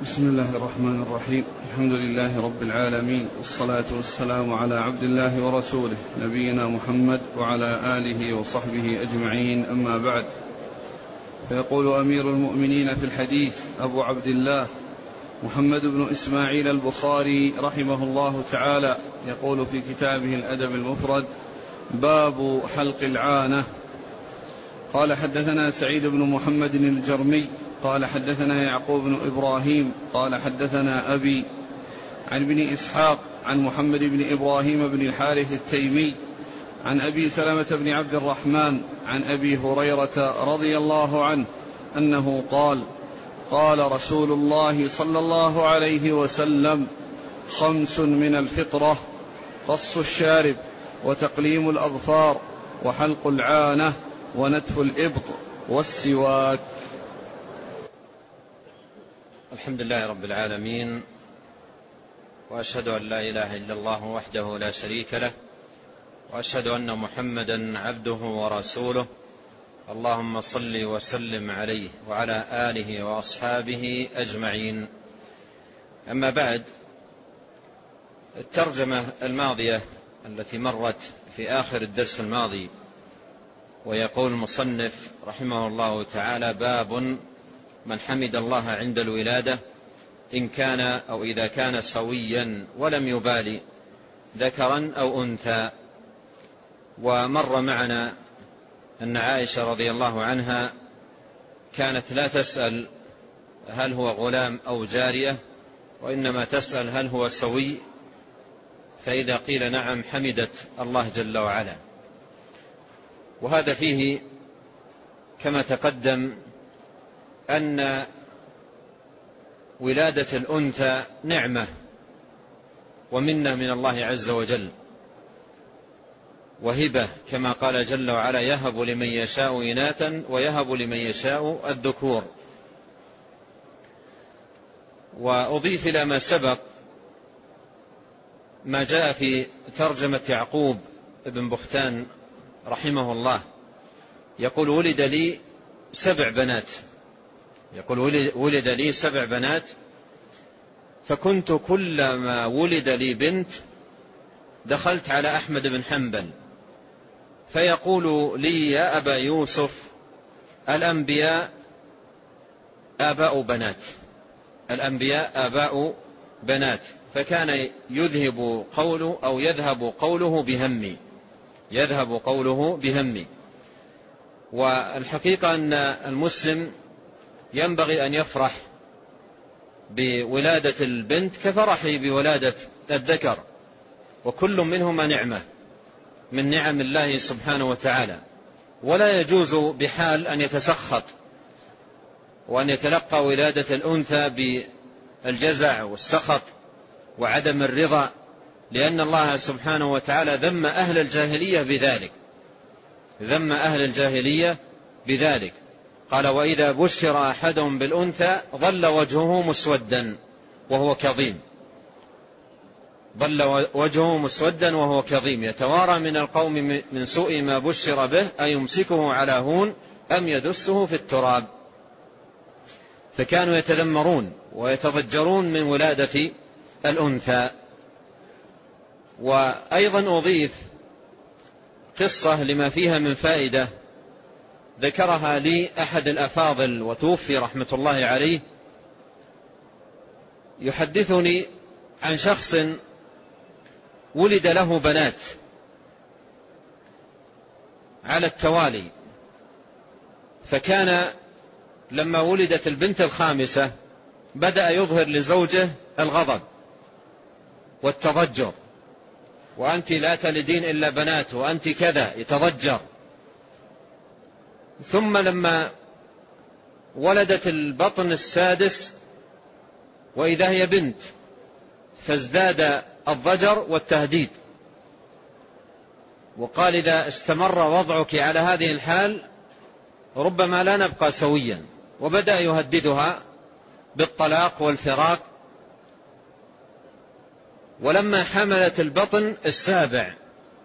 بسم الله الرحمن الرحيم. الحمد لله رب العالمين، والصلاة والسلام على عبد الله ورسوله نبينا محمد وعلى آله وصحبه أجمعين، أما بعد. فيقول أمير المؤمنين في الحديث أبو عبد الله محمد بن إسماعيل البخاري رحمه الله تعالى، يقول في كتابه الأدب المفرد: باب حلق العانة. قال: حدثنا سعيد بن محمد الجرمي قال: حدثنا يعقوب بن إبراهيم قال: حدثنا أبي عن ابن إسحاق عن محمد بن إبراهيم بن الحارث التيمي عن أبي سلمة بن عبد الرحمن عن أبي هريرة رضي الله عنه أنه قال: قال رسول الله صلى الله عليه وسلم: 5 من الفطرة: قص الشارب، وتقليم الأظفار، وحلق العانة، ونتف الإبط، والسواك. الحمد لله رب العالمين، وأشهد أن لا إله إلا الله وحده لا شريك له، وأشهد أن محمدا عبده ورسوله. اللهم صل وسلم عليه وعلى آله وأصحابه أجمعين. أما بعد، الترجمة الماضية التي مرت في آخر الدرس الماضي، ويقول المصنف رحمه الله تعالى: باب من حمد الله عند الولادة إن كان أو إذا كان سويا ولم يبالي ذكرا أو أنثى. ومر معنا أن عائشة رضي الله عنها كانت لا تسأل هل هو غلام أو جارية، وإنما تسأل هل هو سوي، فإذا قيل نعم حمدت الله جل وعلا. وهذا فيه كما تقدم أن ولادة الأنثى نعمة ومنة من الله عز وجل، وهبة، كما قال جل وعلا: يهب لمن يشاء إناثا ويهب لمن يشاء الذكور. وأضيف إلى ما سبق ما جاء في ترجمة يعقوب بن بختان رحمه الله، يقول: ولد لي 7 بنات، يقول: ولد لي 7 بنات، فكنت كلما ولد لي بنت دخلت على أحمد بن حنبل فيقول لي: يا أبا يوسف، الأنبياء آباء بنات، الأنبياء آباء بنات. فكان يذهب قوله أو يذهب قوله بهمي، يذهب قوله بهمي. والحقيقة أن المسلم ينبغي أن يفرح بولادة البنت كفرحه بولادة الذكر، وكل منهما نعمة من نعم الله سبحانه وتعالى. ولا يجوز بحال أن يتسخط وأن يتلقى ولادة الأنثى بالجزع والسخط وعدم الرضا، لأن الله سبحانه وتعالى ذم أهل الجاهلية بذلك، ذم أهل الجاهلية بذلك. قال: وإذا بشر أحدهم بالأنثى ظل وجهه مسودا وهو كظيم، ظل وجهه مسودا وهو كظيم، يتوارى من القوم من سوء ما بشر به أيمسكه على هون أم يدسه في التراب. فكانوا يتذمرون ويتضجرون من ولادة الأنثى. وأيضا أضيف قصة لما فيها من فائدة ذكرها لي أحد الأفاضل وتوفي رحمة الله عليه، يحدثني عن شخص ولد له بنات على التوالي، فكان لما ولدت البنت الخامسة بدأ يظهر لزوجه الغضب والتضجر: وأنت لا تلدين إلا بنات، وأنت كذا، يتضجر. ثم لما ولدت البطن السادس وإذا هي بنت، فازداد الضجر والتهديد، وقال: إذا استمر وضعك على هذه الحال ربما لا نبقى سويا. وبدأ يهددها بالطلاق والفراق. ولما حملت البطن السابع،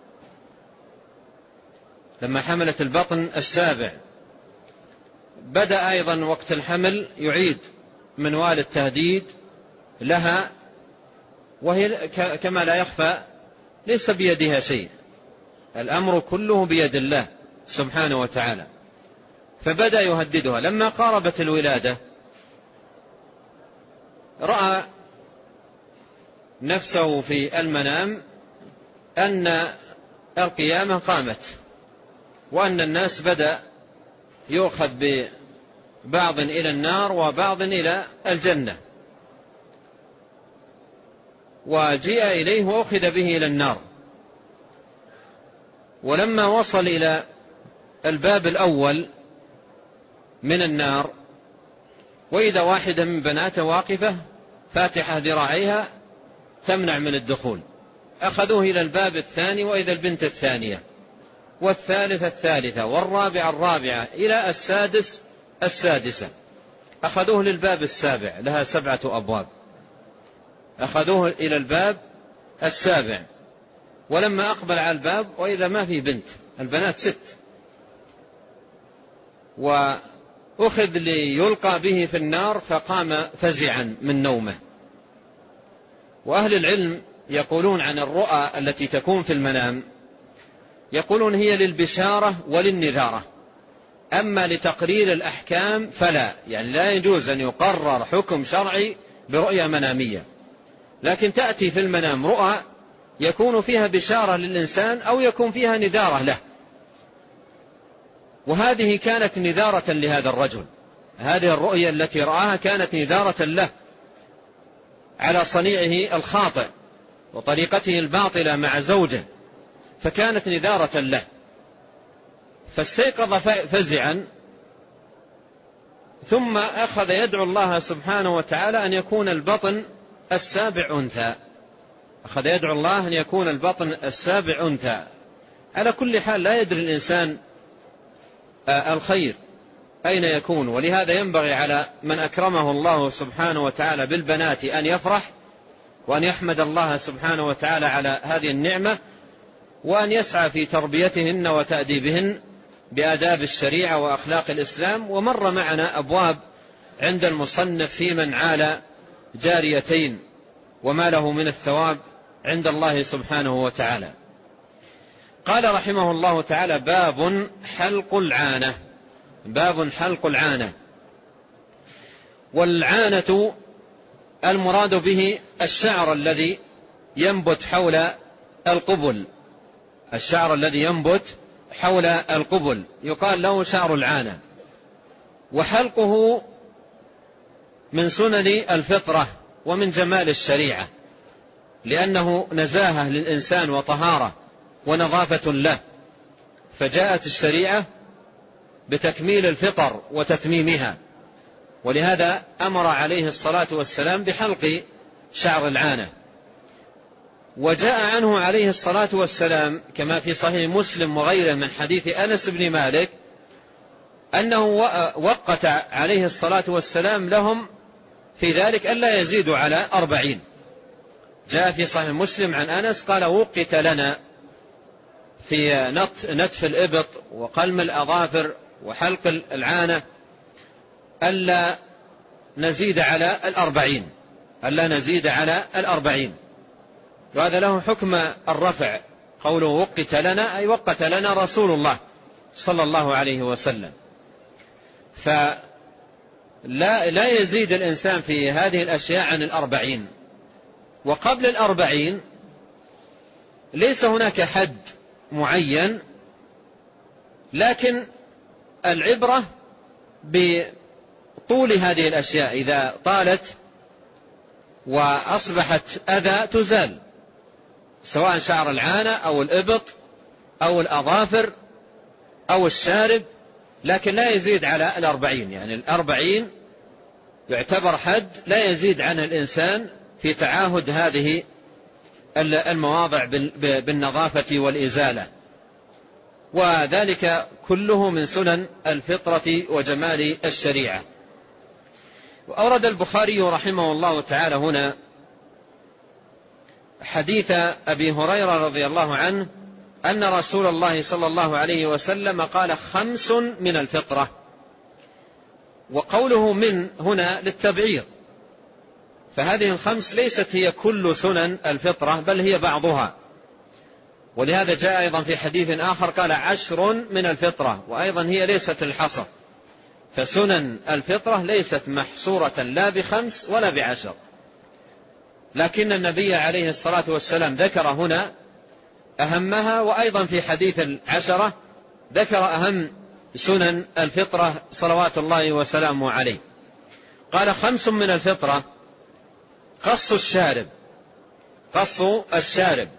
لما حملت البطن السابع بدأ أيضا وقت الحمل يعيد منوال التهديد لها، وهي كما لا يخفى ليس بيدها شيء، الأمر كله بيد الله سبحانه وتعالى. فبدأ يهددها. لما قاربت الولادة رأى نفسه في المنام أن القيامة قامت، وأن الناس بدأ يؤخذ ببعض إلى النار وبعض إلى الجنة، وجيء إليه وأخذ به إلى النار. ولما وصل إلى الباب الأول من النار وإذا واحدة من بناته واقفة فاتحة ذراعيها تمنع من الدخول، أخذوه إلى الباب الثاني وإذا البنت الثانية والثالثة الثالثة والرابعة الرابعة إلى السادس السادسة، أخذوه للباب السابع، لها 7 أبواب، أخذوه إلى الباب السابع. ولما أقبل على الباب وإذا ما في بنت، البنات 6، وأخذ ليلقى به في النار فقام فزعا من نومه. وأهل العلم يقولون عن الرؤى التي تكون في المنام، يقولون هي للبشارة وللنذارة، أما لتقرير الأحكام فلا، يعني لا يجوز أن يقرر حكم شرعي برؤية منامية، لكن تأتي في المنام رؤى يكون فيها بشارة للإنسان أو يكون فيها نذارة له. وهذه كانت نذارة لهذا الرجل، هذه الرؤية التي رآها كانت نذارة له على صنيعه الخاطئ وطريقته الباطلة مع زوجه، فكانت نذارة له. فاستيقظ فزعا، ثم أخذ يدعو الله سبحانه وتعالى أن يكون البطن السابع أنثى، أخذ يدعو الله أن يكون البطن السابع أنثى. على كل حال لا يدري الإنسان الخير أين يكون، ولهذا ينبغي على من أكرمه الله سبحانه وتعالى بالبنات أن يفرح وأن يحمد الله سبحانه وتعالى على هذه النعمة، وأن يسعى في تربيتهن وتأديبهن بآداب الشريعة وأخلاق الإسلام. ومر معنا أبواب عند المصنف في من عال جاريتين وما له من الثواب عند الله سبحانه وتعالى. قال رحمه الله تعالى: باب حلق العانة. باب حلق العانة. والعانة المراد به الشعر الذي ينبت حول القبل، الشعر الذي ينبت حول القبل يقال له شعر العانة. وحلقه من سنن الفطرة ومن جمال الشريعة، لأنه نزاهة للإنسان وطهارة ونظافة له، فجاءت الشريعة بتكميل الفطر وتتميمها، ولهذا أمر عليه الصلاة والسلام بحلق شعر العانة. وجاء عنه عليه الصلاة والسلام كما في صحيح مسلم وغيره من حديث أنس بن مالك أنه وقت عليه الصلاة والسلام لهم في ذلك ألا يزيدوا على 40. جاء في صحيح مسلم عن أنس قال: وقت لنا في نتف الإبط وقلم الأظافر وحلق العانة ألا نزيد على 40، ألا نزيد على 40. وهذا له حكم الرفع، قوله وقت لنا أي وقت لنا رسول الله صلى الله عليه وسلم. فلا يزيد الإنسان في هذه الأشياء عن 40. وقبل 40 ليس هناك حد معين، لكن العبرة بطول هذه الأشياء، إذا طالت وأصبحت أذى تزال، سواء شعر العانة أو الإبط أو الأظافر أو الشارب، لكن لا يزيد على 40. يعني 40 يعتبر حد لا يزيد عنه الإنسان في تعاهد هذه المواضع بالنظافة والإزالة، وذلك كله من سنن الفطرة وجمال الشريعة. وأورد البخاري رحمه الله تعالى هنا حديث أبي هريرة رضي الله عنه أن رسول الله صلى الله عليه وسلم قال: 5 من الفطرة. وقوله من هنا للتبعيض، فهذه الخمس ليست هي كل سنن الفطرة بل هي بعضها. ولهذا جاء أيضا في حديث آخر قال 10 من الفطرة، وأيضا هي ليست الحصر، فسنن الفطرة ليست محصورة لا ب5 ولا ب10، لكن النبي عليه الصلاة والسلام ذكر هنا أهمها، وأيضا في حديث 10 ذكر أهم سنن الفطرة صلوات الله وسلامه عليه. قال 5 من الفطرة: قص الشارب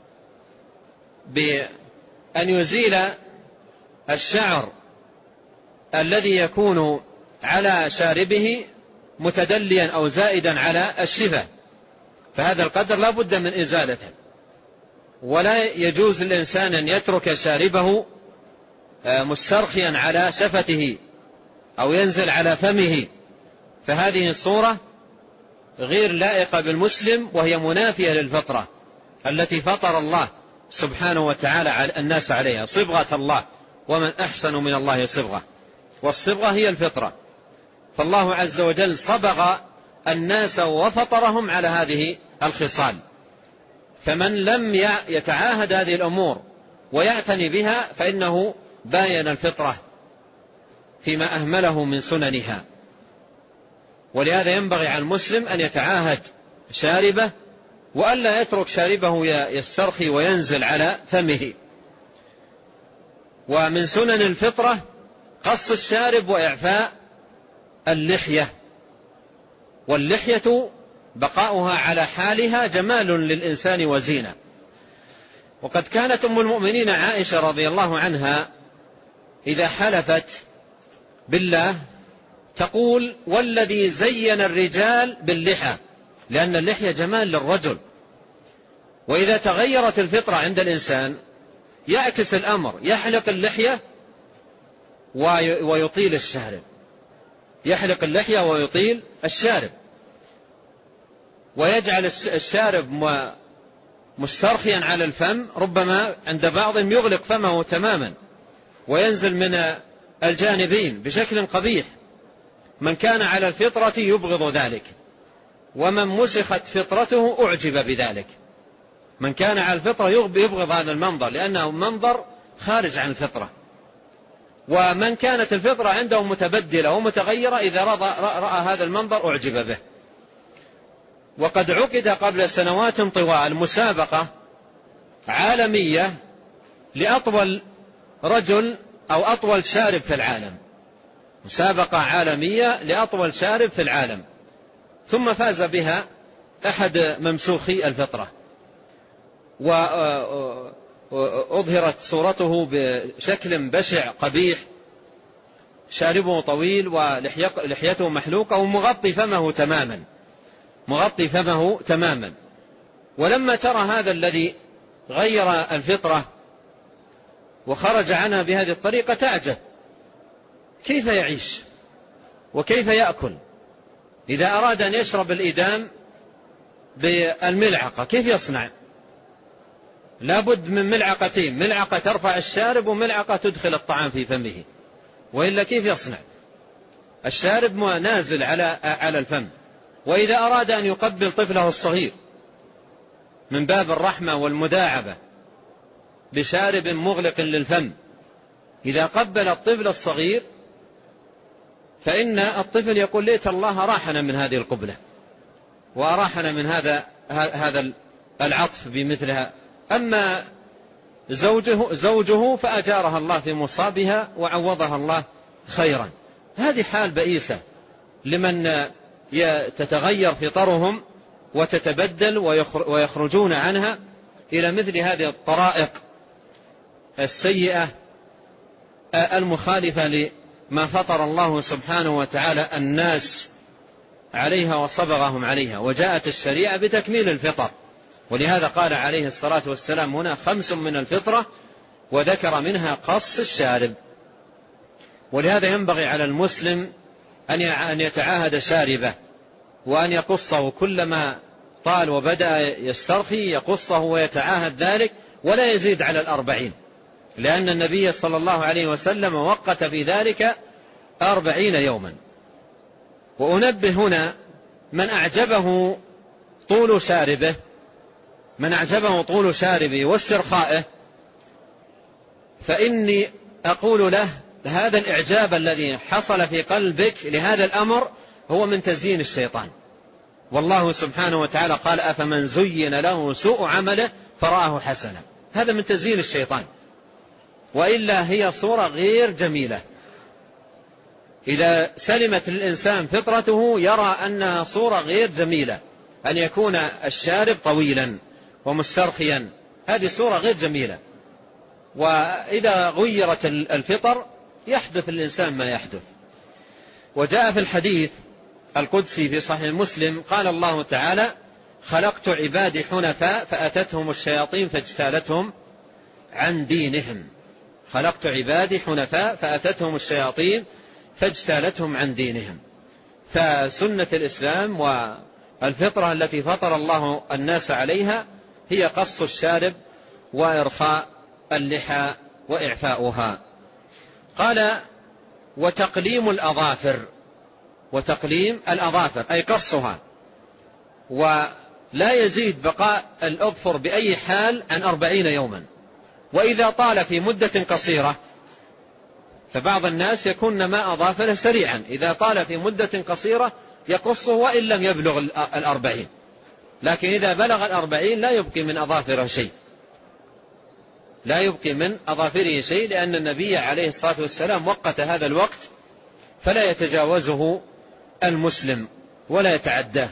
بأن يزيل الشعر الذي يكون على شاربه متدليا أو زائدا على الشفة، فهذا القدر لا بد من إزالته، ولا يجوز للإنسان أن يترك شاربه مسترخيا على شفته أو ينزل على فمه، فهذه الصورة غير لائقة بالمسلم، وهي منافية للفطرة التي فطر الله سبحانه وتعالى الناس عليها، صبغة الله، ومن أحسن من الله صبغة، والصبغة هي الفطرة. فالله عز وجل صبغ الناس وفطرهم على هذه الخصال، فمن لم يتعاهد هذه الأمور ويعتني بها فإنه باين الفطرة فيما أهمله من سننها. ولهذا ينبغي على المسلم أن يتعاهد شاربه، وألا يترك شاربه يسترخي وينزل على فمه. ومن سنن الفطرة قص الشارب وإعفاء اللحية، واللحية بقاؤها على حالها جمال للإنسان وزينة. وقد كانت أم المؤمنين عائشة رضي الله عنها إذا حلفت بالله تقول: والذي زين الرجال باللحى، لأن اللحية جمال للرجل. وإذا تغيرت الفطرة عند الإنسان يعكس الأمر، يحلق اللحية ويطيل الشارب، يحلق اللحية ويطيل الشارب، ويجعل الشارب مسترخيا على الفم، ربما عند بعضهم يغلق فمه تماما وينزل من الجانبين بشكل قبيح. من كان على الفطرة يبغض ذلك، ومن مسخت فطرته أعجب بذلك. من كان على الفطرة يبغض هذا المنظر لأنه منظر خارج عن الفطرة، ومن كانت الفطرة عنده متبدلة ومتغيرة إذا رأى هذا المنظر أعجب به. وقد عقد قبل سنوات طوال مسابقة عالمية لأطول رجل أو أطول شارب في العالم، مسابقة عالمية لأطول شارب في العالم، ثم فاز بها أحد ممسوخي الفطرة، وأظهرت صورته بشكل بشع قبيح، شاربه طويل ولحيته محلوقة ومغطي فمه تماما. ولما ترى هذا الذي غير الفطرة وخرج عنها بهذه الطريقة تعجب، كيف يعيش وكيف يأكل؟ إذا أراد أن يشرب الإدام بالملعقة كيف يصنع؟ لابد من ملعقتين، ملعقة ترفع الشارب وملعقة تدخل الطعام في فمه، وإلا كيف يصنع؟ الشارب نازل على الفم. وإذا أراد أن يقبل طفله الصغير من باب الرحمة والمداعبة بشارب مغلق للفم، إذا قبل الطفل الصغير فإن الطفل يقول: ليت الله راحنا من هذه القبلة وأراحنا من هذا العطف بمثلها. أما زوجه فأجارها الله في مصابها وعوضها الله خيرا. هذه حال بئيسة لمن تتغير فطرهم وتتبدل ويخرجون عنها إلى مثل هذه الطرائق السيئة المخالفة لما فطر الله سبحانه وتعالى الناس عليها وصبغهم عليها. وجاءت الشريعة بتكميل الفطر، ولهذا قال عليه الصلاة والسلام هنا 5 من الفطرة، وذكر منها قص الشارب. ولهذا ينبغي على المسلم أن يتعاهد شاربه وأن يقصه كلما طال وبدأ يسترخي يقصه ويتعاهد ذلك، ولا يزيد على 40، لأن النبي صلى الله عليه وسلم وقت في ذلك 40 يوما، وأنبه هنا من أعجبه طول شاربه واسترخائه، فإني أقول له هذا الإعجاب الذي حصل في قلبك لهذا الأمر هو من تزيين الشيطان. والله سبحانه وتعالى قال أفمن زين له سوء عمله فرآه حسنا، هذا من تزيين الشيطان، وإلا هي صورة غير جميلة. إذا سلمت الإنسان فطرته يرى أنها صورة غير جميلة، أن يكون الشارب طويلا ومسترخيا، هذه صورة غير جميلة. وإذا غيرت الفطر يحدث الإنسان ما يحدث. وجاء في الحديث القدسي في صحيح مسلم قال الله تعالى خلقت عبادي حنفاء فأتتهم الشياطين فاجتالتهم عن دينهم. خلقت عبادي حنفاء فأتتهم الشياطين فاجتالتهم عن دينهم. فسنة الإسلام والفطرة التي فطر الله الناس عليها هي قص الشارب وإرخاء اللحى وإعفاؤها. قال وتقليم الأظافر أي قصها، ولا يزيد بقاء الأظفر بأي حال عن 40 يوما. وإذا طال في مدة قصيرة، فبعض الناس يكون ماء أظافره سريعا، إذا طال في مدة قصيرة يقصه وإن لم يبلغ 40، لكن إذا بلغ 40 لا يبقي من أظافره شيء، لأن النبي عليه الصلاة والسلام وقت هذا الوقت فلا يتجاوزه المسلم ولا يتعداه.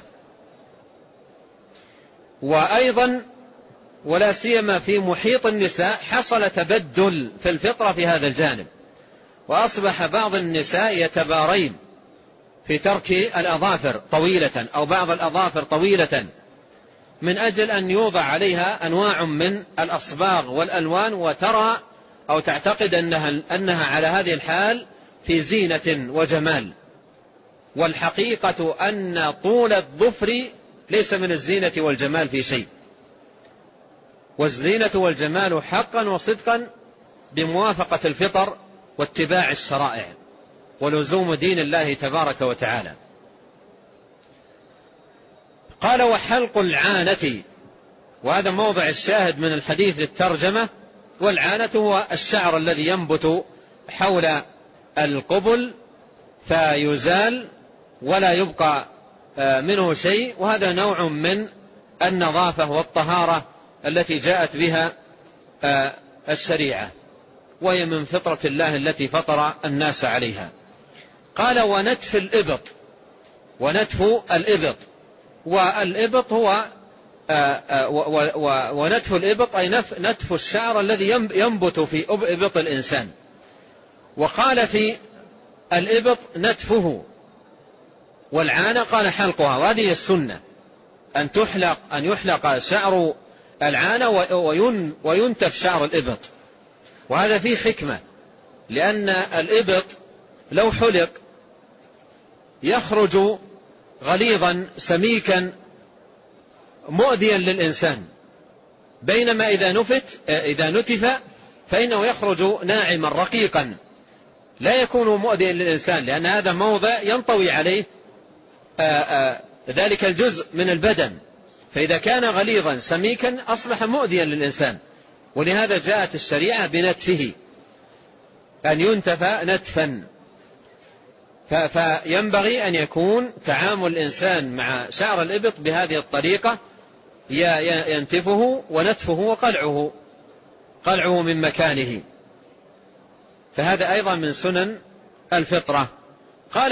وأيضا ولا سيما في محيط النساء حصل تبدل في الفطرة في هذا الجانب، وأصبح بعض النساء يتبارين في ترك الأظافر طويلة أو بعض الأظافر طويلة من أجل أن يوضع عليها أنواع من الأصباغ والألوان، وترى أو تعتقد أنها على هذه الحال في زينة وجمال. والحقيقة أن طول الظفر ليس من الزينة والجمال في شيء، والزينة والجمال حقا وصدقا بموافقة الفطر واتباع الشرائع ولزوم دين الله تبارك وتعالى. قال وحلق العانة، وهذا موضع الشاهد من الحديث للترجمة. والعانة هو الشعر الذي ينبت حول القبل فيزال ولا يبقى منه شيء، وهذا نوع من النظافة والطهارة التي جاءت بها الشريعة، وهي من فطرة الله التي فطر الناس عليها. قال ونتف والإبط هو ونتف الإبط أي نتف الشعر الذي ينبت في إبط الإنسان. وقال في الإبط نتفه، والعانة قال حلقها، وهذه السنة أن يحلق شعر العانة وينتف شعر الإبط. وهذا فيه حكمة، لأن الإبط لو حلق يخرج غليظا سميكا مؤذيا للإنسان، بينما إذا نتف فإنه يخرج ناعما رقيقا لا يكون مؤذيا للإنسان، لأن هذا موضع ينطوي عليه ذلك الجزء من البدن، فإذا كان غليظا سميكا أصبح مؤذيا للإنسان. ولهذا جاءت الشريعة بنتفه، أن ينتف نتفا. فينبغي أن يكون تعامل الإنسان مع شعر الإبط بهذه الطريقة، ينتفه ونتفه وقلعه من مكانه، فهذا أيضا من سنن الفطرة. قال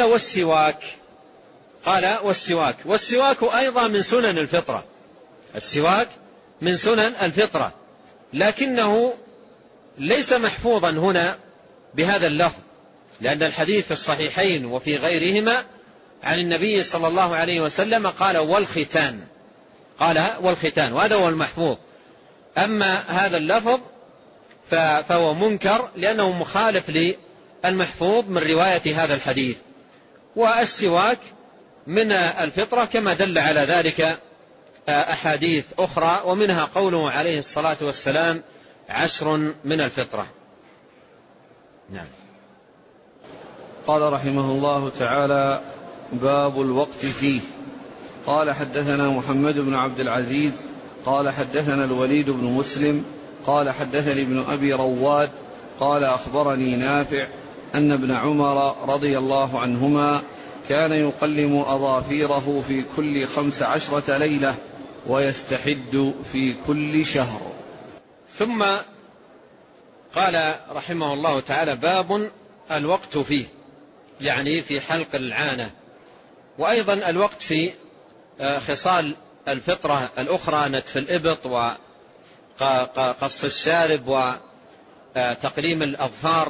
والسواك أيضا من سنن الفطرة، السواك من سنن الفطرة، لكنه ليس محفوظا هنا بهذا اللفظ، لأن الحديث في الصحيحين وفي غيرهما عن النبي صلى الله عليه وسلم قال والختان، وهذا هو المحفوظ. أما هذا اللفظ فهو منكر، لأنه مخالف للمحفوظ من رواية هذا الحديث. والسواك من الفطرة كما دل على ذلك أحاديث أخرى، ومنها قوله عليه الصلاة والسلام 10 من الفطرة. نعم. قال رحمه الله تعالى باب الوقت فيه. قال حدثنا محمد بن عبد العزيز قال حدثنا الوليد بن مسلم قال حدثني ابن أبي رواد قال أخبرني نافع أن ابن عمر رضي الله عنهما كان يقلم أظافيره في كل 15 ليلة ويستحد في كل شهر. ثم قال رحمه الله تعالى باب الوقت فيه، يعني في حلق العانة، وأيضا الوقت في خصال الفطرة الأخرى، نتف الإبط وقص الشارب وتقليم الأظفار.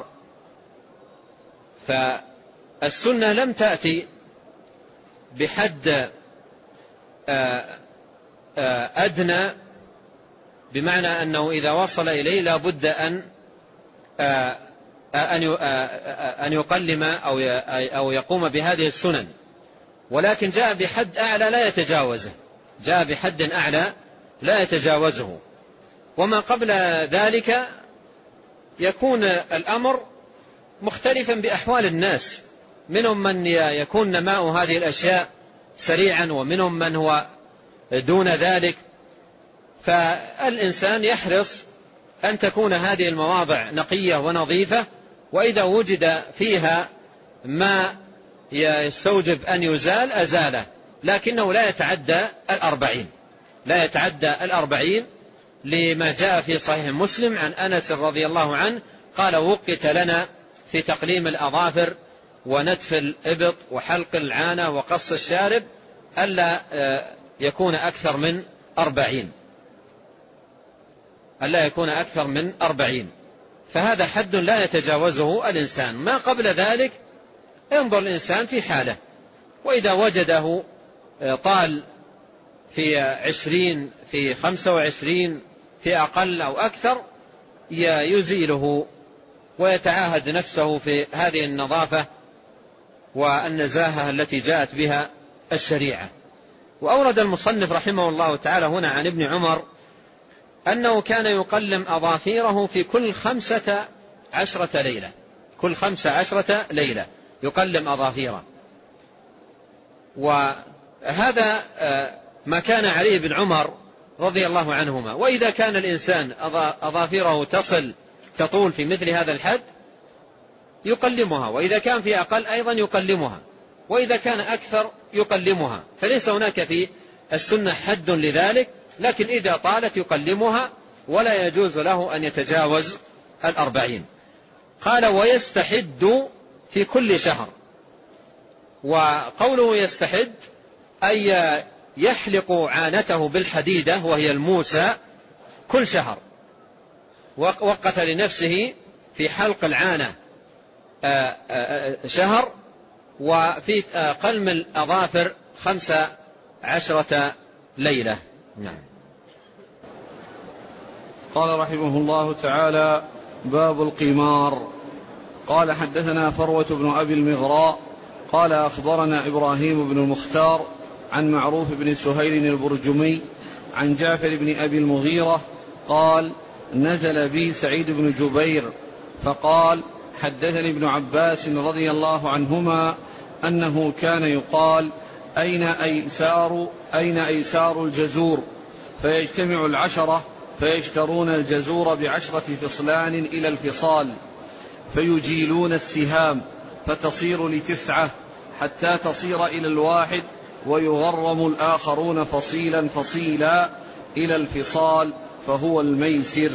فالسنة لم تأتي بحد أدنى، بمعنى أنه إذا وصل إليه لا بد أن يقلم أو يقوم بهذه السنن، ولكن جاء بحد أعلى لا يتجاوزه، جاء بحد أعلى لا يتجاوزه. وما قبل ذلك يكون الأمر مختلفا بأحوال الناس، منهم من يكون نماء هذه الأشياء سريعا ومنهم من هو دون ذلك. فالإنسان يحرص أن تكون هذه المواضع نقية ونظيفة، وإذا وجد فيها ما يستوجب أن يزال أزاله، لكنه لا يتعدى 40، لا يتعدى 40، لما جاء في صحيح مسلم عن أنس رضي الله عنه قال وقت لنا في تقليم الأظافر ونتف الإبط وحلق العانة وقص الشارب ألا يكون أكثر من 40، ألا يكون أكثر من 40، فهذا حد لا يتجاوزه الإنسان. ما قبل ذلك ينظر الإنسان في حاله، وإذا وجده طال في 20 في 25 في أقل أو أكثر يزيله ويتعاهد نفسه في هذه النظافة والنزاهة التي جاءت بها الشريعة. وأورد المصنف رحمه الله تعالى هنا عن ابن عمر أنه كان يقلم أظافيره في كل 15 ليلة، كل 15 ليلة يقلم أظافيره. وهذا ما كان عليه ابن عمر رضي الله عنهما. وإذا كان الإنسان أظافيره تطول في مثل هذا الحد يقلمها، وإذا كان في أقل أيضا يقلمها، وإذا كان أكثر يقلمها، فليس هناك في السنة حد لذلك، لكن إذا طالت يقلمها ولا يجوز له أن يتجاوز 40. قال ويستحد في كل شهر. وقوله يستحد أي يحلق عانته بالحديدة وهي الموسى كل شهر، وقت لنفسه في حلق العانة شهر، وفي قلم الأظافر 15 ليلة. نعم. قال رحمه الله تعالى باب القمار. قال حدثنا فروة بن أبي المغراء قال أخبرنا إبراهيم بن المختار عن معروف بن سهيل البرجمي عن جعفر بن أبي المغيرة قال نزل بي سعيد بن جبير فقال حدثني ابن عباس رضي الله عنهما أنه كان يقال أين أيسار الجزور، فيجتمع 10 فيشترون الجزور ب10 فصلان إلى الفصال، فيجيلون السهام فتصير ل9 حتى تصير إلى 1، ويغرم الآخرون فصيلا فصيلا إلى الفصال، فهو الميسر.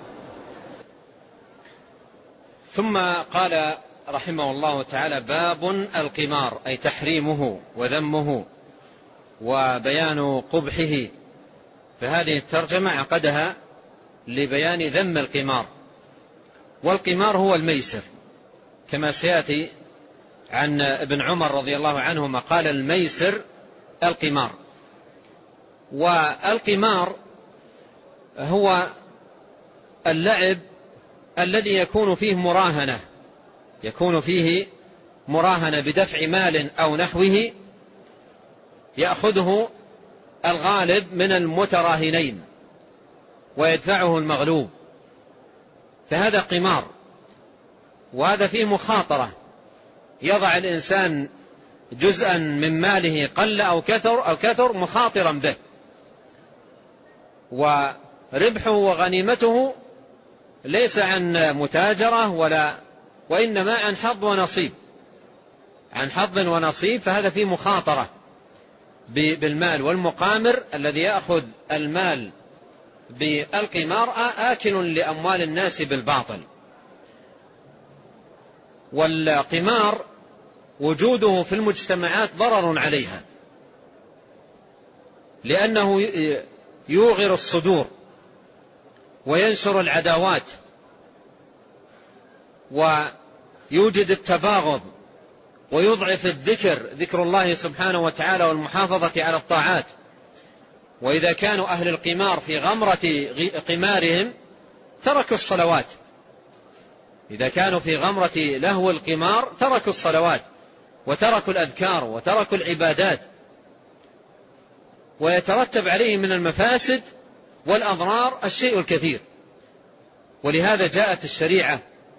ثم قال رحمه الله تعالى باب القمار، أي تحريمه وذمه وبيان قبحه. فهذه الترجمة عقدها لبيان ذم القمار. والقمار هو الميسر، كما سيأتي عن ابن عمر رضي الله عنهما قال الميسر القمار. والقمار هو اللعب الذي يكون فيه مراهنة بدفع مال أو نحوه يأخذه الغالب من المتراهنين ويدفعه المغلوب، فهذا قمار. وهذا فيه مخاطرة، يضع الإنسان جزءا من ماله قل أو كثر مخاطرا به، وربحه وغنيمته ليس عن متاجرة وإنما عن حظ ونصيب، فهذا فيه مخاطرة بالمال. والمقامر الذي يأخذ المال بالقمار آكل لأموال الناس بالباطل. والقمار وجوده في المجتمعات ضرر عليها، لأنه يوغر الصدور وينشر العداوات ويوجد التباغض ويضعف ذكر الله سبحانه وتعالى والمحافظة على الطاعات. وإذا كانوا أهل القمار في غمرة قمارهم تركوا الصلوات، إذا كانوا في غمرة لهو القمار تركوا الصلوات وتركوا الأذكار وتركوا العبادات، ويترتب عليه من المفاسد والأضرار الشيء الكثير. ولهذا جاءت الشريعة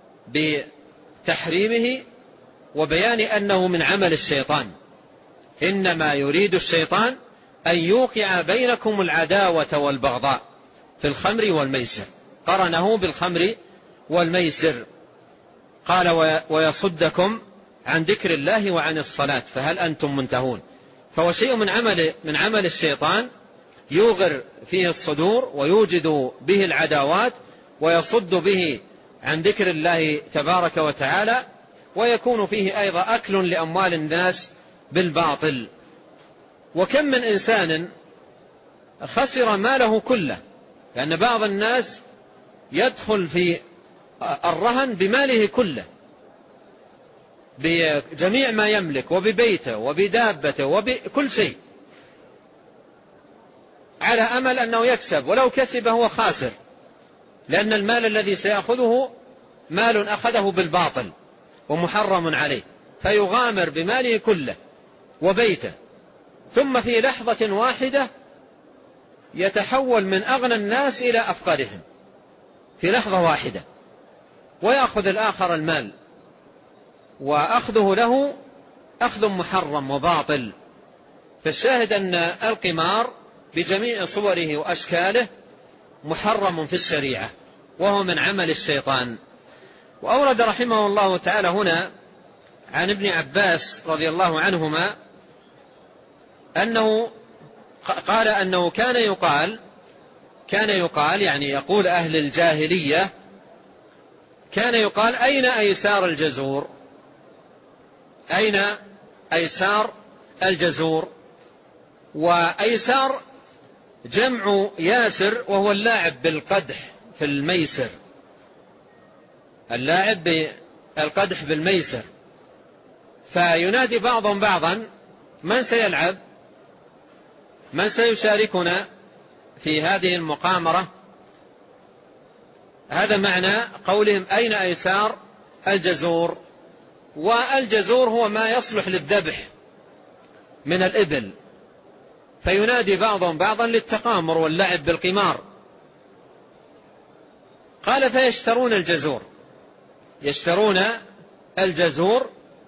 بتحريمه وبيان أنه من عمل الشيطان. إنما يريد الشيطان أن يوقع بينكم العداوة والبغضاء في الخمر والميسر، قرنه بالخمر والميسر. قال ويصدكم عن ذكر الله وعن الصلاة فهل أنتم منتهون. فهو شيء من عمل الشيطان يوغر فيه الصدور ويوجد به العداوات ويصد به عن ذكر الله تبارك وتعالى، ويكون فيه أيضا أكل لأموال الناس بالباطل. وكم من إنسان خسر ماله كله، لأن بعض الناس يدخل في الرهن بماله كله، بجميع ما يملك وببيته وبدابته وبكل شيء، على أمل أنه يكسب، ولو كسب هو خاسر، لأن المال الذي سيأخذه مال أخذه بالباطل ومحرم عليه، فيغامر بماله كله وبيته، ثم في لحظة واحدة يتحول من أغنى الناس إلى أفقرهم في لحظة واحدة، ويأخذ الآخر المال، وأخذه له أخذ محرم وباطل. فالشاهد أن القمار بجميع صوره وأشكاله محرم في الشريعة، وهو من عمل الشيطان. وأورد رحمه الله تعالى هنا عن ابن عباس رضي الله عنهما أنه قال أنه كان يقال يعني يقول أهل الجاهلية، كان يقال أين أيسار الجزور؟ أين أيسار الجزور؟ وأيسار جمع ياسر، وهو اللاعب بالقدح في الميسر، اللاعب بالقدح بالميسر. فينادي بعضهم بعضا من سيلعب، من سيشاركنا في هذه المقامرة. هذا معنى قولهم أين أيسار الجزور. والجزور هو ما يصلح للذبح من الإبل، فينادي بعضهم بعضا للتقامر واللعب بالقمار. قال فيشترون الجزور، يشترون الجزور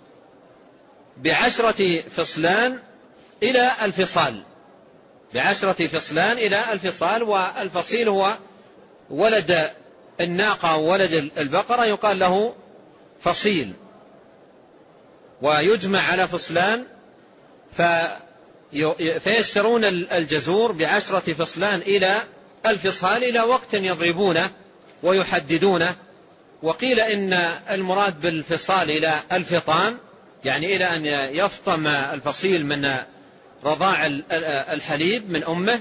ب10 فصلان إلى الفصال، ب10 فصلان إلى الفصال. والفصيل هو ولد الناقة وولد البقرة، يقال له فصيل، ويجمع على فصلان. فيشترون الجزور ب10 فصلان إلى الفصال إلى وقت يضربونه ويحددونه. وقيل إن المراد بالفصال إلى الفطام، يعني إلى أن يفطم الفصيل من رضاع الحليب من أمه.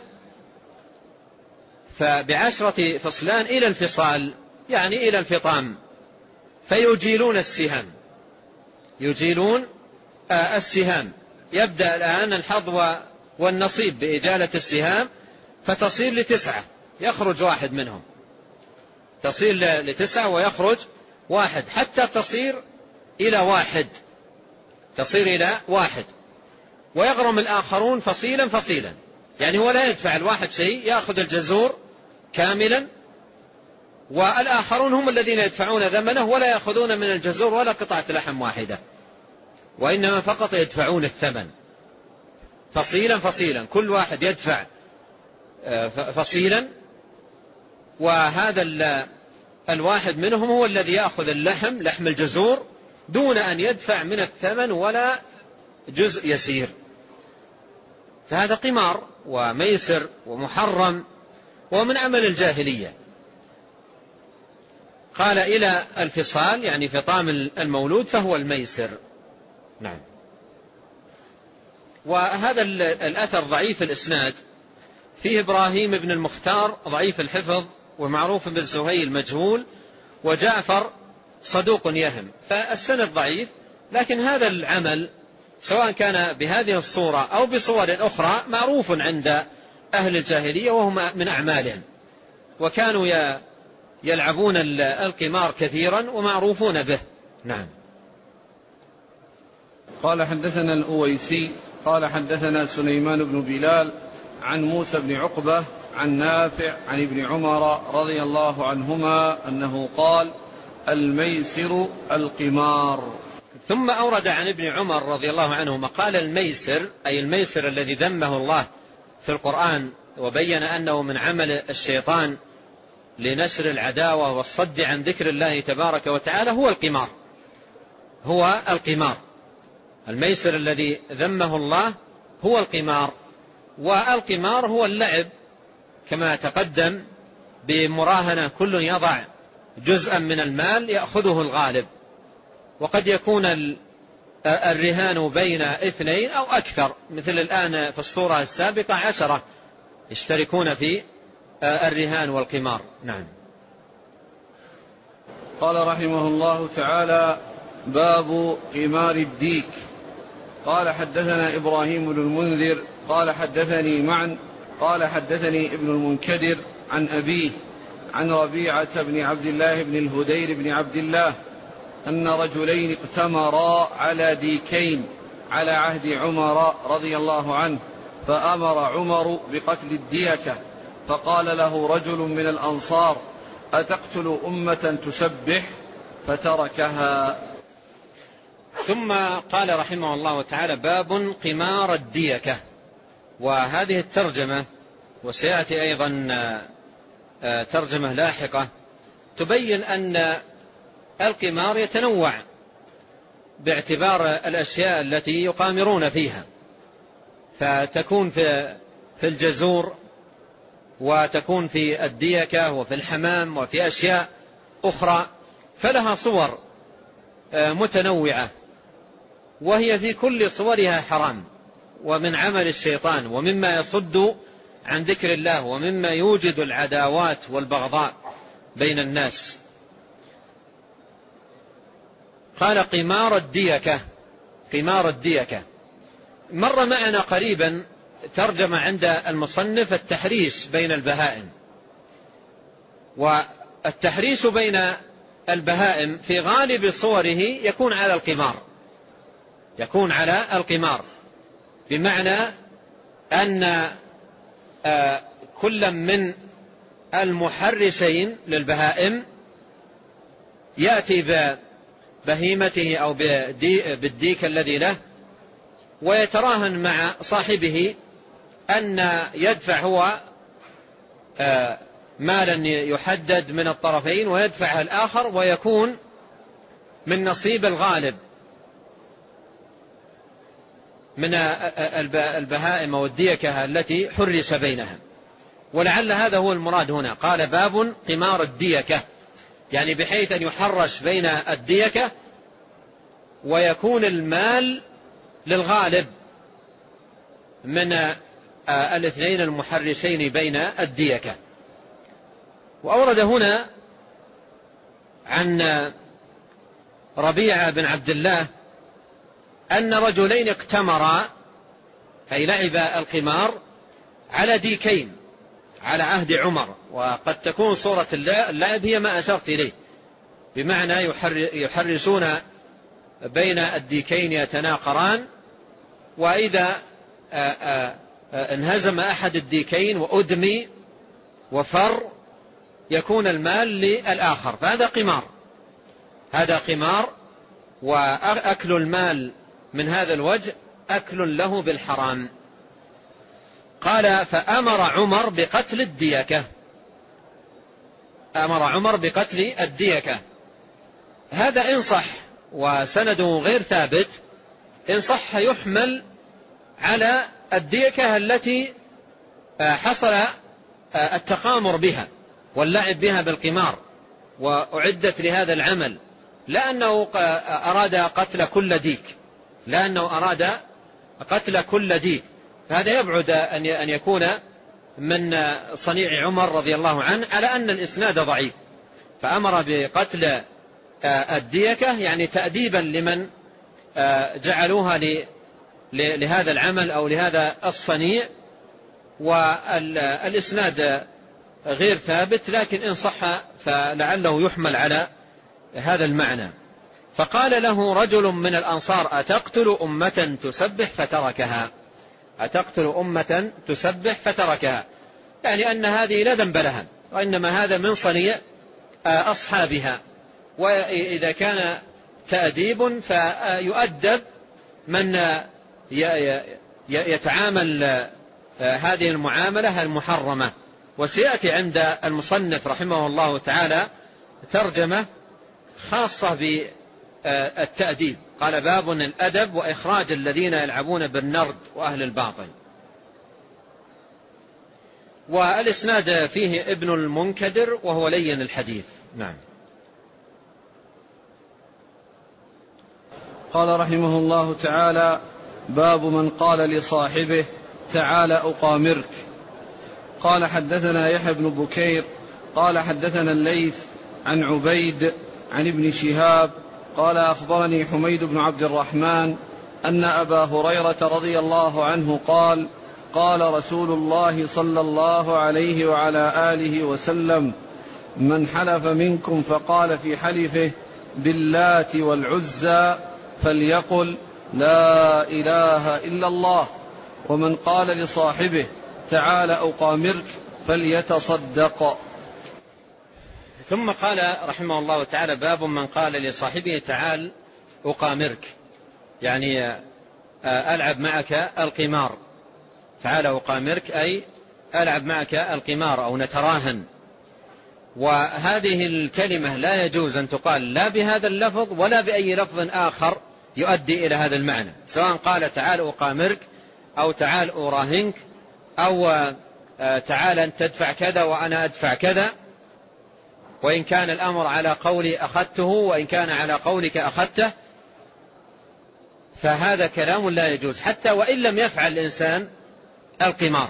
ب10 فصلان إلى الفصال يعني إلى الفطام. فيجيلون السهام، يجيلون السهام. يبدأ الآن الحظ والنصيب بإجالة السهام، فتصير ل9، يخرج واحد منهم، تصير ل9 ويخرج واحد، حتى تصير إلى واحد، ويغرم الآخرون فصيلا فصيلا. يعني هو لا يدفع الواحد شيء، يأخذ الجزور كاملا، والآخرون هم الذين يدفعون ثمنه ولا يأخذون من الجزور ولا قطعة لحم واحدة. وإنما فقط يدفعون الثمن فصيلا فصيلا، كل واحد يدفع فصيلا، وهذا الواحد منهم هو الذي يأخذ لحم الجزور دون أن يدفع من الثمن ولا جزء يسير. فهذا قمار وميسر ومحرم ومن عمل الجاهلية. قال إلى الفصال يعني فطام المولود فهو الميسر. نعم. وهذا الأثر ضعيف الإسناد، فيه إبراهيم بن المختار ضعيف الحفظ، ومعروف بن سهيل مجهول، وجعفر صدوق يهم، فالسند ضعيف. لكن هذا العمل سواء كان بهذه الصورة أو بصور أخرى معروف عند أهل الجاهلية وهم من أعمالهم، وكانوا يلعبون القمار كثيرا ومعروفون به. نعم. قال حدثنا الأويسي قال حدثنا سليمان بن بلال عن موسى بن عقبة عن نافع عن ابن عمر رضي الله عنهما أنه قال: الميسر القمار. ثم أورد عن ابن عمر رضي الله عنهما قال: الميسر أي الميسر الذي ذمه الله في القرآن وبين أنه من عمل الشيطان لنشر العداوة والصد عن ذكر الله تبارك وتعالى هو القمار. هو القمار، الميسر الذي ذمه الله هو القمار. والقمار هو اللعب كما تقدم بمراهنة، كل يضع جزءا من المال يأخذه الغالب، وقد يكون الرهان بين 2 أو أكثر، مثل الآن في الصورة السابقة 10 يشتركون في الرهان والقمار. نعم. قال رحمه الله تعالى: باب قمار الديك. قال حدثنا إبراهيم بن المنذر قال حدثني معن قال حدثني ابن المنكدر عن أبيه عن ربيعة بن عبد الله بن الهدير بن عبد الله أن رجلين اقتمرا على ديكين على عهد عمر رضي الله عنه، فأمر عمر بقتل الديكة، فقال له رجل من الأنصار: أتقتل أمة تسبح؟ فتركها. ثم قال رحمه الله تعالى: باب قمار الديكة. وهذه الترجمة وسيأتي أيضا ترجمة لاحقة تبين أن القمار يتنوع باعتبار الأشياء التي يقامرون فيها، فتكون في الجزور، وتكون في الديكة، وفي الحمام، وفي أشياء أخرى، فلها صور متنوعة، وهي في كل صورها حرام ومن عمل الشيطان ومما يصد عن ذكر الله ومما يوجد العداوات والبغضاء بين الناس. قال: قمار الديكة. قمار الديكة مر معنا قريبا ترجم عند المصنف التحريش بين البهائم، والتحريش بين البهائم في غالب صوره يكون على القمار، يكون على القمار، بمعنى أن كل من المحرشين للبهائم يأتي ببهيمته أو بالديك الذي له، ويتراهن مع صاحبه أن يدفع هو مالا يحدد من الطرفين ويدفعها الآخر، ويكون من نصيب الغالب من البهائم والديكة التي حرس بينها. ولعل هذا هو المراد هنا. قال: باب قمار الديكة، يعني بحيث أن يحرش بين الديكة ويكون المال للغالب من الاثنين المحرشين بين الديكة. وأورد هنا عن ربيعة بن عبد الله أن رجلين اقتمرا، أي لعب القمار، على ديكين على عهد عمر. وقد تكون صورة اللعب هي ما أشرت إليه، بمعنى يحرشون بين الديكين يتناقران، وإذا انهزم أحد الديكين وأدمي وفر يكون المال للآخر، فهذا قمار. هذا قمار، وأكل المال من هذا الوجه أكل له بالحرام. قال فأمر عمر بقتل الديكة، أمر عمر بقتل الديكة. هذا إن صح وسنده غير ثابت، إن صح يحمل على الديكة التي حصل التقامر بها واللعب بها بالقمار وأعدت لهذا العمل، لا أنه أراد قتل كل ديك، لا أنه أراد قتل كل ديك، فهذا يبعد أن يكون من صنيع عمر رضي الله عنه، على أن الإسناد ضعيف. فأمر بقتل الديكة يعني تأديبا لمن جعلوها لهذا العمل أو لهذا الصنيع، والإسناد غير ثابت، لكن إن صح فلعله يحمل على هذا المعنى. فقال له رجل من الأنصار أتقتل أمة تسبح فتركها، أتقتل أمة تسبح فتركها، يعني أن هذه لا ذنب لها، وإنما هذا من صنيع أصحابها. وإذا كان تأديب فيؤدب من يتعامل هذه المعاملة المحرمة. وسيأتي عند المصنف رحمه الله تعالى ترجمة خاصة بالتأديب، قال باب الأدب وإخراج الذين يلعبون بالنرد وأهل الباطل. والإسناد فيه ابن المنكدر وهو لين الحديث. نعم. قال رحمه الله تعالى باب من قال لصاحبه تعال أقامرك. قال حدثنا يحيى بن بكير قال حدثنا الليث عن عبيد عن ابن شهاب قال أخبرني حميد بن عبد الرحمن أن أبا هريرة رضي الله عنه قال قال رسول الله صلى الله عليه وعلى آله وسلم من حلف منكم فقال في حلفه باللات والعزى فليقل لا إله إلا الله، ومن قال لصاحبه تعال أقامرك فليتصدق. ثم قال رحمه الله تعالى باب من قال لصاحبه تعال أقامرك، يعني ألعب معك القمار، تعال أقامرك أي ألعب معك القمار أو نتراهن. وهذه الكلمة لا يجوز أن تقال لا بهذا اللفظ ولا بأي لفظ آخر يؤدي إلى هذا المعنى، سواء قال تعال أقامرك أو تعال أراهنك أو تعال أن تدفع كذا وأنا أدفع كذا، وإن كان الأمر على قولي أخذته وإن كان على قولك أخذته، فهذا كلام لا يجوز حتى وإن لم يفعل الإنسان القمار،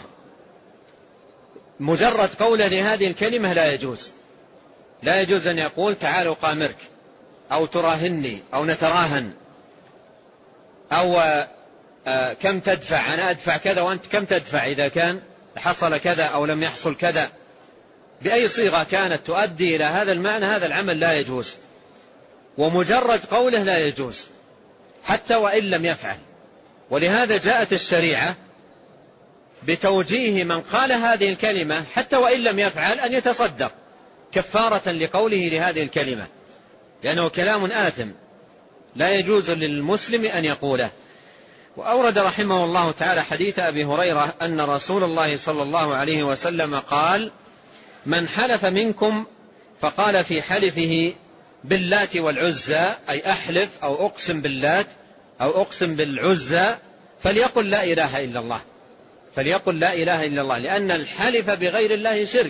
مجرد قوله لهذه الكلمة لا يجوز. لا يجوز أن يقول تعال أقامرك أو تراهني أو نتراهن أو كم تدفع، أنا أدفع كذا وأنت كم تدفع إذا كان حصل كذا أو لم يحصل كذا، بأي صيغة كانت تؤدي إلى هذا المعنى هذا العمل لا يجوز، ومجرد قوله لا يجوز حتى وإن لم يفعل. ولهذا جاءت الشريعة بتوجيه من قال هذه الكلمة حتى وإن لم يفعل أن يتصدق كفارة لقوله لهذه الكلمة، لأنه كلام آثم لا يجوز للمسلم أن يقوله. وأورد رحمه الله تعالى حديث أبي هريرة أن رسول الله صلى الله عليه وسلم قال من حلف منكم فقال في حلفه باللات والعزى أي أحلف أو أقسم باللات أو أقسم بالعزى فليقل لا إله إلا الله، فليقل لا إله إلا الله، لأن الحلف بغير الله شرك،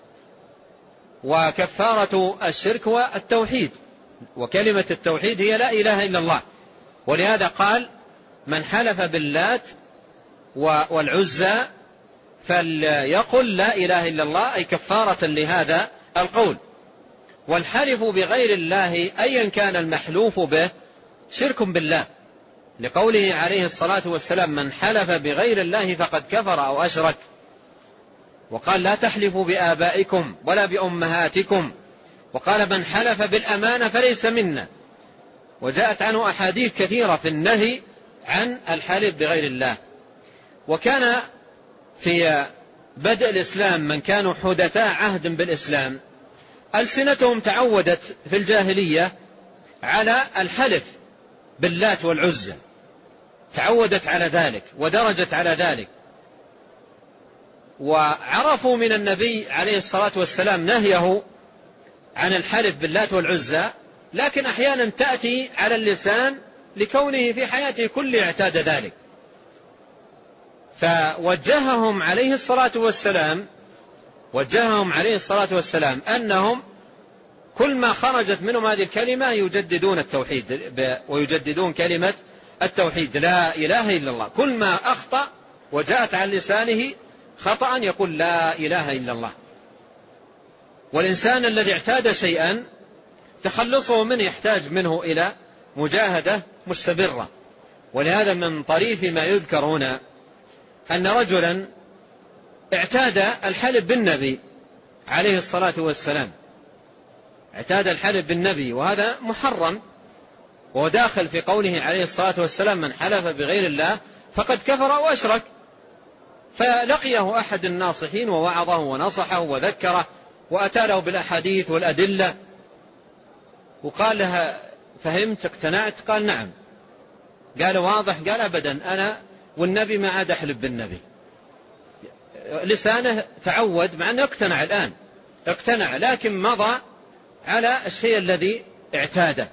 وكفارة الشرك هو التوحيد، وكلمة التوحيد هي لا إله إلا الله. ولهذا قال من حلف باللات والعزى فليقل لا إله إلا الله أي كفارة لهذا القول. والحلف بغير الله أيا كان المحلوف به شرك بالله، لقوله عليه الصلاة والسلام من حلف بغير الله فقد كفر أو أشرك. وقال لا تحلفوا بآبائكم ولا بأمهاتكم، وقال من حلف بالأمانة فليس منا. وجاءت عنه أحاديث كثيرة في النهي عن الحلف بغير الله. وكان في بدء الإسلام من كانوا حدثاء عهد بالإسلام ألسنتهم تعودت في الجاهلية على الحلف باللات والعزى، تعودت على ذلك ودرجت على ذلك، وعرفوا من النبي عليه الصلاة والسلام نهيه عن الحلف باللات والعزى، لكن أحيانا تأتي على اللسان لكونه في حياته كله اعتاد ذلك، فوجههم عليه الصلاة والسلام أنهم كل ما خرجت منهم هذه الكلمة يجددون التوحيد ويجددون كلمة التوحيد لا إله إلا الله. كل ما أخطأ وجاءت عن لسانه خطأ يقول لا إله إلا الله. والإنسان الذي اعتاد شيئا تخلصه منه يحتاج منه إلى مجاهدة مستمرة. ولهذا من طريف ما يذكر هنا أن رجلا اعتاد الحلف بالنبي عليه الصلاة والسلام، اعتاد الحلف بالنبي، وهذا محرم وداخل في قوله عليه الصلاة والسلام من حلف بغير الله فقد كفر وأشرك. فلقيه أحد الناصحين ووعظه ونصحه وذكره وأتى له بالأحاديث والأدلة، وقال لها فهمت اقتنعت؟ قال نعم. قال واضح؟ قال أبدا، أنا والنبي ما عاد أحلف بالنبي. لسانه تعود، مع أنه اقتنع الآن، اقتنع لكن مضى على الشيء الذي اعتاده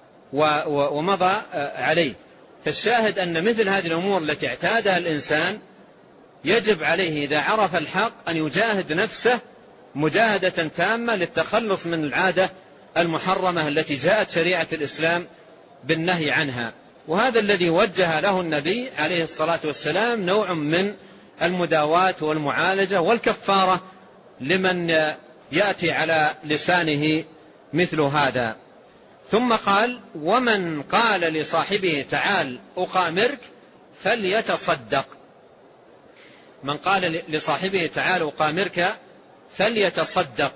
ومضى عليه. فالشاهد أن مثل هذه الأمور التي اعتادها الإنسان يجب عليه إذا عرف الحق أن يجاهد نفسه مجاهدة تامة للتخلص من العادة المحرمة التي جاءت شريعة الإسلام بالنهي عنها. وهذا الذي وجه له النبي عليه الصلاة والسلام نوع من المداواة والمعالجة والكفارة لمن يأتي على لسانه مثل هذا. ثم قال ومن قال لصاحبه تعال أقامرك فليتصدق. من قال لصاحبه تعال أقامرك فليتصدق،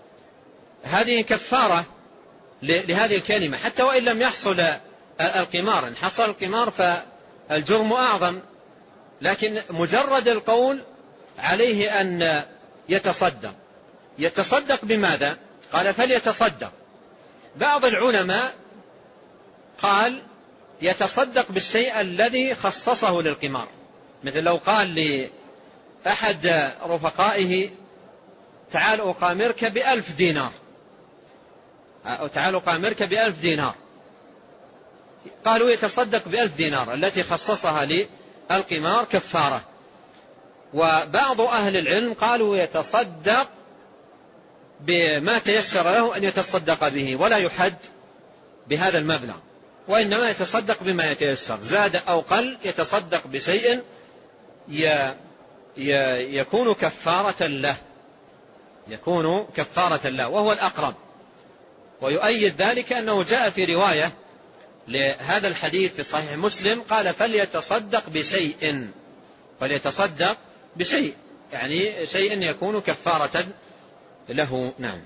هذه كفارة لهذه الكلمة حتى وإن لم يحصل القمار. إن حصل القمار فالجرم أعظم، لكن مجرد القول عليه أن يتصدق. يتصدق بماذا؟ قال فليتصدق. بعض العلماء قال يتصدق بالشيء الذي خصصه للقمار، مثل لو قال لأحد رفقائه تعال أقامرك ب1000 دينار، أو تعال أقامرك ب1000 دينار، قالوا يتصدق ب1000 دينار التي خصصها للقمار كفارة. وبعض أهل العلم قالوا يتصدق بما تيسر له أن يتصدق به ولا يحد بهذا المبلغ، وإنما يتصدق بما يتيسر، زاد أو قل يتصدق بشيء يكون كفارة له، يكون كفارة له، وهو الأقرب. ويؤيد ذلك أنه جاء في رواية لهذا الحديث في صحيح مسلم قال فليتصدق بشيء، فليتصدق بشيء يعني شيء يكون كفارة له. نعم.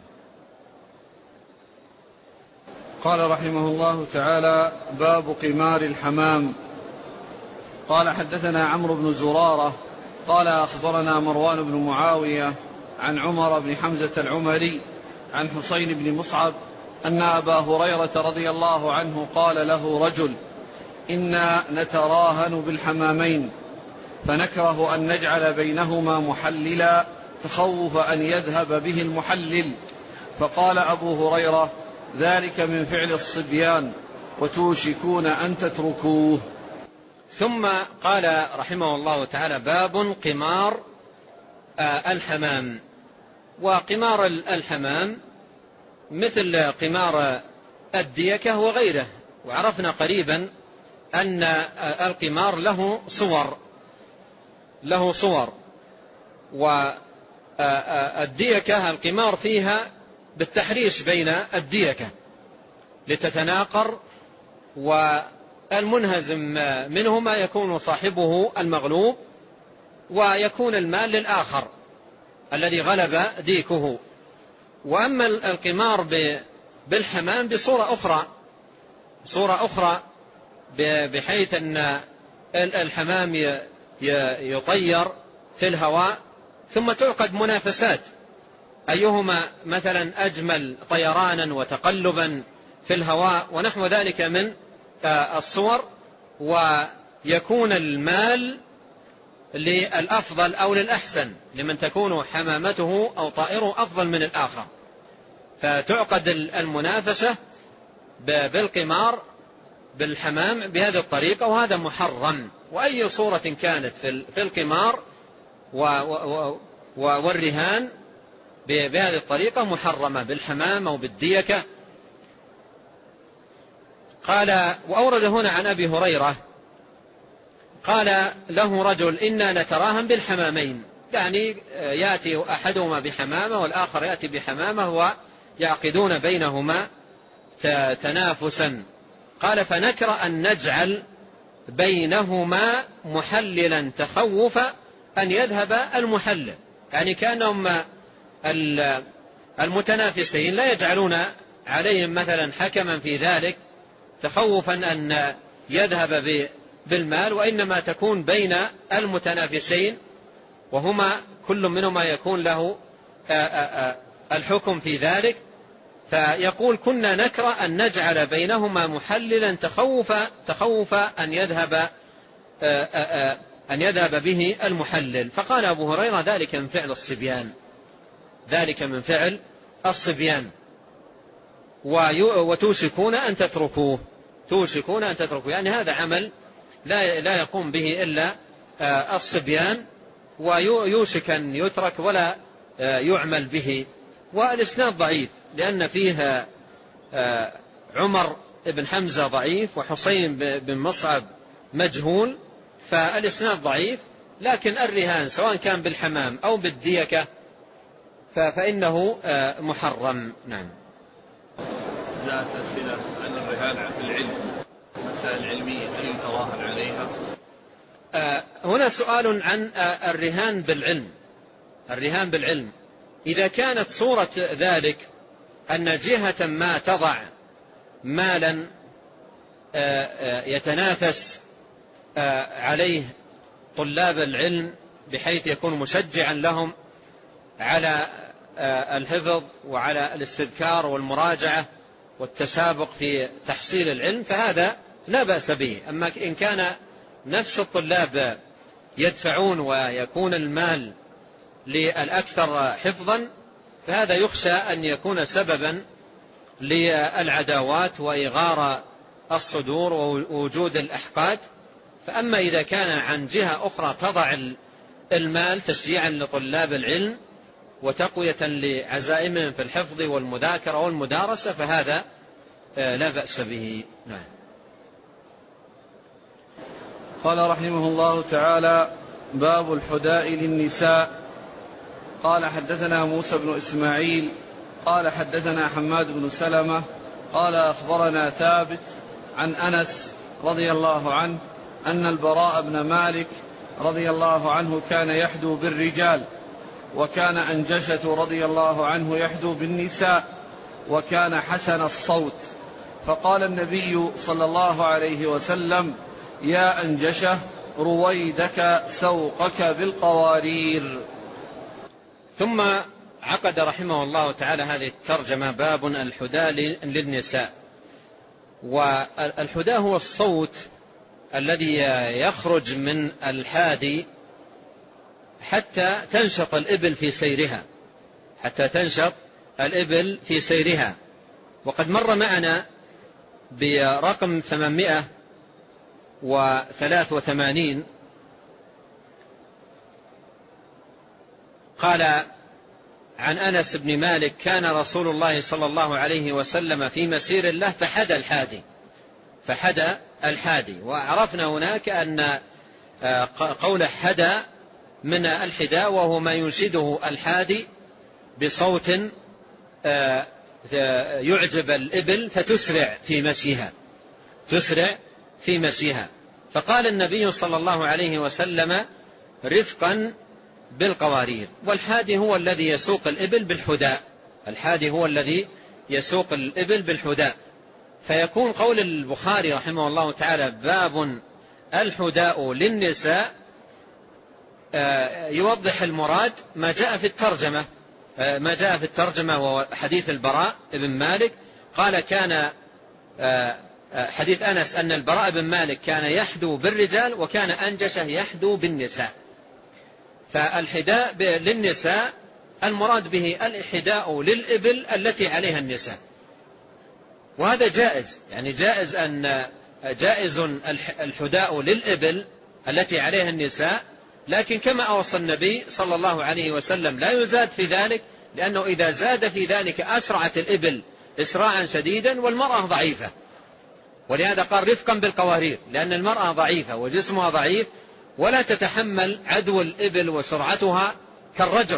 قال رحمه الله تعالى باب قمار الحمام. قال حدثنا عمرو بن زرارة قال أخبرنا مروان بن معاوية عن عمر بن حمزة العمري عن حسين بن مصعب أن أبا هريرة رضي الله عنه قال له رجل إنا نتراهن بالحمامين فنكره أن نجعل بينهما محللا تخوف أن يذهب به المحلل. فقال أبو هريرة ذلك من فعل الصبيان وتوشكون أن تتركوه. ثم قال رحمه الله تعالى باب قمار الحمام. وقمار الحمام مثل قمار الديكة وغيره، وعرفنا قريبا أن القمار له صور، والديكة القمار فيها بالتحريش بين الديكة لتتناقر، والمنهزم منهما يكون صاحبه المغلوب ويكون المال للآخر الذي غلب ديكه. وأما القمار بالحمام بصورة أخرى بحيث أن الحمام يطير في الهواء ثم تعقد منافسات أيهما مثلا أجمل طيرانا وتقلبا في الهواء ونحو ذلك من الصور، يكون المال للأفضل أو للأحسن، لمن تكون حمامته أو طائره أفضل من الآخر، فتعقد المنافسة بالقمار بالحمام بهذه الطريقة، وهذا محرم. وأي صورة كانت في القمار والرهان بهذه الطريقة محرمة، بالحمام أو بالديكة. قال وأورد هنا عن أبي هريرة قال له رجل إنا نتراهن بالحمامين، يعني يأتي أحدهما بحمامة والآخر يأتي بحمامة ويعقدون بينهما تنافسا. قال فنكر أن نجعل بينهما محللا تخوف أن يذهب المحلل، يعني كأنهم المتنافسين لا يجعلون عليهم مثلا حكما في ذلك تخوفا أن يذهب بالمال، وإنما تكون بين المتنافسين وهما كل منهما يكون له الحكم في ذلك. فيقول كنا نكره أن نجعل بينهما محللا تخوف أن يذهب به المحلل. فقال أبو هريرة ذلك من فعل الصبيان، ذلك من فعل الصبيان، وتوشكون أن تتركوه، توشكون أن تتركوه، يعني هذا عمل لا يقوم به إلا الصبيان، ويوشك أن يترك ولا يعمل به. والإسناد ضعيف لأن فيه عمر بن حمزة ضعيف وحسين بن مصعب مجهول، فالإسناد ضعيف. لكن الرهان سواء كان بالحمام أو بالديكة فإنه محرم. نعم. جاءت أسئلة عن الرهان في العلم، مسائل علمية هل يتراهن عليها؟ هنا سؤال عن الرهان بالعلم. الرهان بالعلم إذا كانت صورة ذلك أن جهة ما تضع مالا يتنافس عليه طلاب العلم بحيث يكون مشجعا لهم على الحفظ وعلى الاستذكار والمراجعة والتسابق في تحصيل العلم، فهذا لا بأس به. أما إن كان نفس الطلاب يدفعون ويكون المال للأكثر حفظا، فهذا يخشى أن يكون سببا للعداوات وإغار الصدور ووجود الأحقاد. فأما إذا كان عن جهة أخرى تضع المال تشجيعا لطلاب العلم وتقوية لعزائمهم في الحفظ والمذاكرة والمدارسة، فهذا لا بأس به. نعم. قال رحمه الله تعالى: باب الحداء للنساء. قال حدثنا موسى بن إسماعيل قال حدثنا حماد بن سلمة قال أخبرنا ثابت عن أنس رضي الله عنه أن البراء بن مالك رضي الله عنه كان يحدو بالرجال، وكان أنجشة رضي الله عنه يحدو بالنساء، وكان حسن الصوت. فقال النبي صلى الله عليه وسلم: يا أنجشة رويدك سوقك بالقوارير. ثم عقد رحمه الله تعالى هذه الترجمة: باب الحداء للنساء. والحداء هو الصوت الذي يخرج من الحادي حتى تنشط الإبل في سيرها، حتى تنشط الإبل في سيرها. وقد مر معنا برقم 883 قال عن أنس بن مالك: كان رسول الله صلى الله عليه وسلم في مسير الله فحدى الحادي، فحدى الحادي. وعرفنا هناك أن قول حدى من الحداء، وهو ما ينشده الحادي بصوت يعجب الإبل فتسرع في مشيها، تسرع في مشيها. فقال النبي صلى الله عليه وسلم: رفقا بالقوارير. والحادي هو الذي يسوق الإبل بالحداء، الحادي هو الذي يسوق الإبل بالحداء. فيكون قول البخاري رحمه الله تعالى: باب الحداء للنساء، يوضح المراد ما جاء في الترجمة، ما جاء في الترجمة وهو حديث البراء بن مالك. قال: كان حديث أنس أن البراء بن مالك كان يحدو بالرجال وكان أنجشه يحدو بالنساء. فالحداء للنساء المراد به الحداء للإبل التي عليها النساء، وهذا جائز، يعني جائز الحداء للإبل التي عليها النساء، لكن كما أوصى النبي صلى الله عليه وسلم لا يزاد في ذلك، لأنه إذا زاد في ذلك أسرعت الإبل إسراعا شديدا والمرأة ضعيفة، ولهذا قال رفقا بالقوارير، لأن المرأة ضعيفة وجسمها ضعيف ولا تتحمل عدو الإبل وسرعتها كالرجل.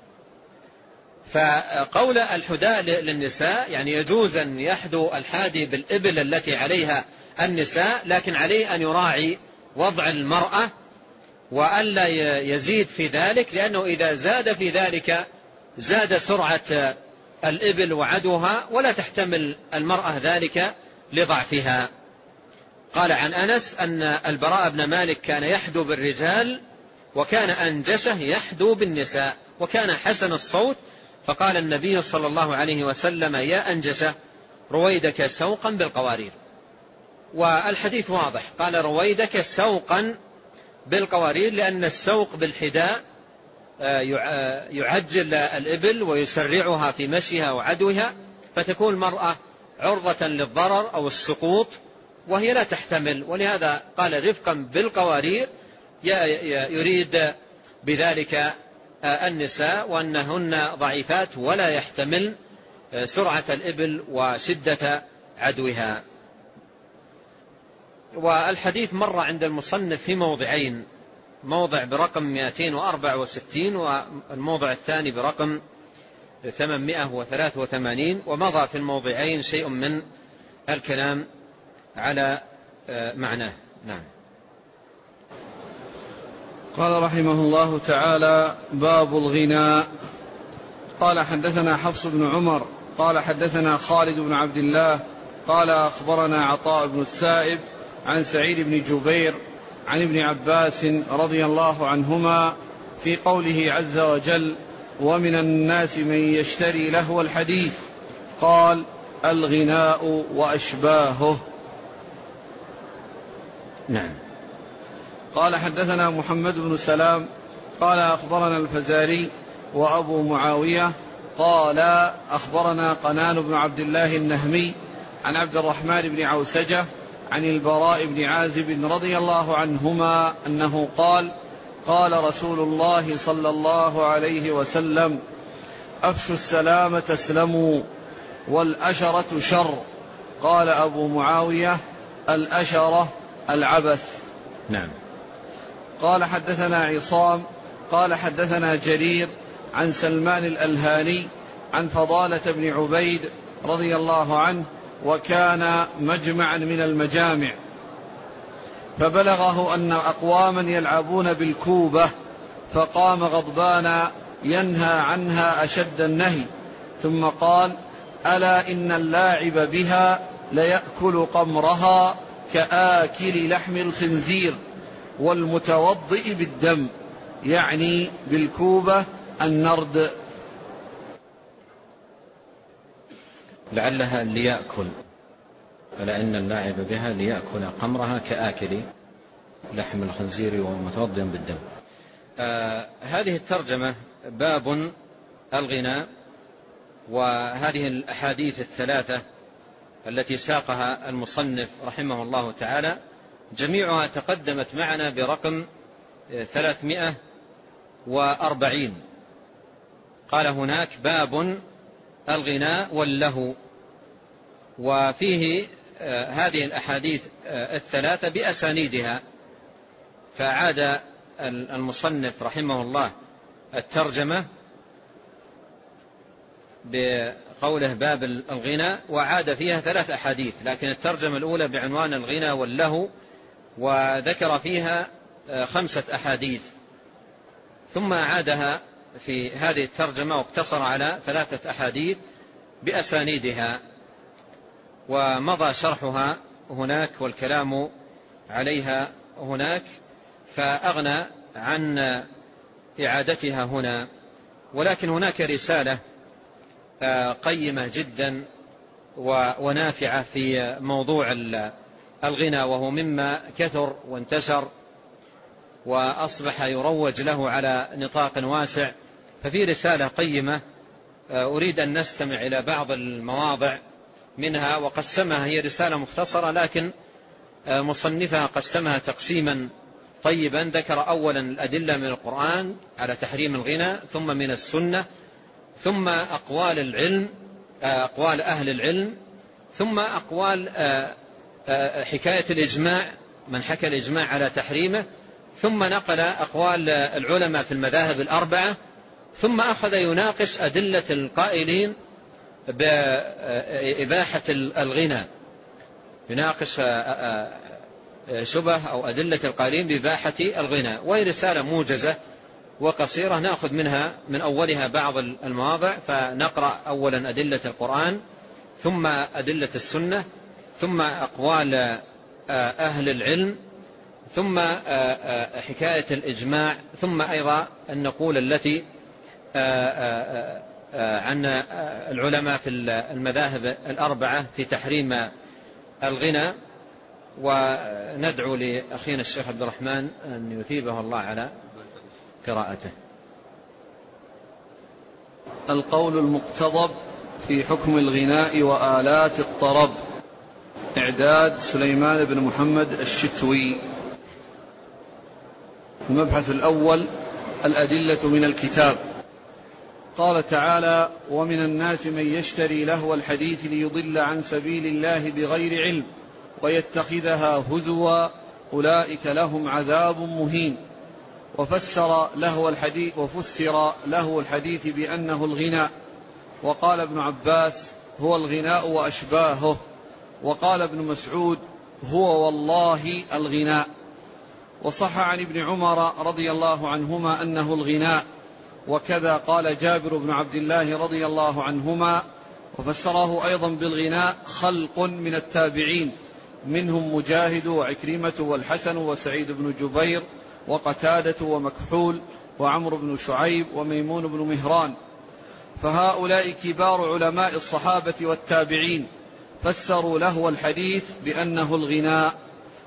فقول الحداء للنساء يعني يجوز أن يحدو الحادي بالإبل التي عليها النساء، لكن عليه أن يراعي وضع المرأة وألا يزيد في ذلك، لأنه إذا زاد في ذلك زاد سرعة الإبل وعدوها ولا تحتمل المرأة ذلك لضعفها. قال عن أنس أن البراء بن مالك كان يحدو بالرجال وكان أنجشه يحدو بالنساء وكان حسن الصوت، فقال النبي صلى الله عليه وسلم يا أنجشه رويدك سوقا بالقوارير. والحديث واضح، قال رويدك سوقا بالقوارير، لأن السوق بالحداء يعجل الإبل ويسرعها في مشيها وعدوها، فتكون المرأة عرضة للضرر أو السقوط وهي لا تحتمل، ولهذا قال رفقا بالقوارير، يريد بذلك النساء وأنهن ضعيفات ولا يحتمل سرعة الإبل وشدة عدوها. والحديث مر عند المصنف في موضعين، موضع برقم 264 والموضع الثاني برقم 883، ومضى في الموضعين شيء من الكلام على معناه. نعم. قال رحمه الله تعالى: باب الغناء. قال حدثنا حفص بن عمر قال حدثنا خالد بن عبد الله قال أخبرنا عطاء بن السائب عن سعيد بن جبير عن ابن عباس رضي الله عنهما في قوله عز وجل: ومن الناس من يشتري لهو الحديث، قال: الغناء وأشباهه. نعم. قال حدثنا محمد بن سلام قال أخبرنا الفزاري وأبو معاوية قال أخبرنا قنان بن عبد الله النهمي عن عبد الرحمن بن عوسجة عن البراء بن عازب رضي الله عنهما أنه قال: قال رسول الله صلى الله عليه وسلم: أفشوا السلام تسلموا، والأشرة شر. قال أبو معاوية: الأشرة العبث. نعم. قال حدثنا عصام قال حدثنا جرير عن سلمان الألهاني عن فضالة بن عبيد رضي الله عنه، وكان مجمعا من المجامع، فبلغه أن أقواما يلعبون بالكوبة، فقام غضبان ينهى عنها أشد النهي، ثم قال: ألا إن اللاعب بها ليأكل قمرها كآكل لحم الخنزير، والمتوضئ بالدم، يعني بالكوبة النرد. لعلها ليأكل، ألا إن اللاعب بها ليأكل قمرها كآكل لحم الخنزير ومتوضئ بالدم. هذه الترجمة باب الغناء، وهذه الأحاديث الثلاثة التي ساقها المصنف رحمه الله تعالى جميعها تقدمت معنا برقم 340. قال هناك باب الغناء واللهو، وفيه هذه الأحاديث الثلاثة بأسانيدها، فأعاد المصنف رحمه الله الترجمة بقوله باب الغنى، وعاد فيها 3 أحاديث، لكن الترجمة الأولى بعنوان الغنى واللهو وذكر فيها 5 أحاديث، ثم أعادها في هذه الترجمة واقتصر على 3 أحاديث بأسانيدها، ومضى شرحها هناك والكلام عليها هناك، فأغنى عن إعادتها هنا. ولكن هناك رسالة قيمة جدا ونافعة في موضوع الغنى، وهو مما كثر وانتشر وأصبح يروج له على نطاق واسع. ففي رسالة قيمة أريد أن نستمع إلى بعض المواضع منها وقسمها. هي رسالة مختصرة لكن مصنفها قسمها تقسيما طيبا. ذكر أولا الأدلة من القرآن على تحريم الغنى، ثم من السنة، ثم أقوال أهل العلم، ثم أقوال حكاية الإجماع، من حكى الإجماع على تحريمه، ثم نقل أقوال العلماء في المذاهب الأربعة، ثم أخذ يناقش أدلة القائلين بإباحة الغنى، يناقش شبه أو أدلة القائلين بإباحة الغنى. وهي رسالة موجزة وقصيرة، نأخذ منها من أولها بعض المواضع. فنقرأ أولا أدلة القرآن، ثم أدلة السنة، ثم أقوال أهل العلم، ثم حكاية الإجماع، ثم أيضا النقول التي عن العلماء في المذاهب الأربعة في تحريم الغنى. وندعو لأخينا الشيخ عبد الرحمن أن يثيبه الله على قراءته. القول المقتضب في حكم الغناء وآلات الطرب. إعداد سليمان بن محمد الشتوي. المبحث الأول: الأدلة من الكتاب. قال تعالى: ومن الناس من يشتري لهو الحديث ليضل عن سبيل الله بغير علم ويتخذها هزوا أولئك لهم عذاب مهين. وفسر له الحديث بأنه الغناء. وقال ابن عباس: هو الغناء وأشباهه. وقال ابن مسعود: هو والله الغناء. وصح عن ابن عمر رضي الله عنهما أنه الغناء، وكذا قال جابر بن عبد الله رضي الله عنهما. وفسره أيضا بالغناء خلق من التابعين، منهم مجاهد وعكرمة والحسن وسعيد بن جبير وقتادة ومكحول وعمرو بن شعيب وميمون بن مهران، فهؤلاء كبار علماء الصحابة والتابعين فسروا له الحديث بأنه الغناء.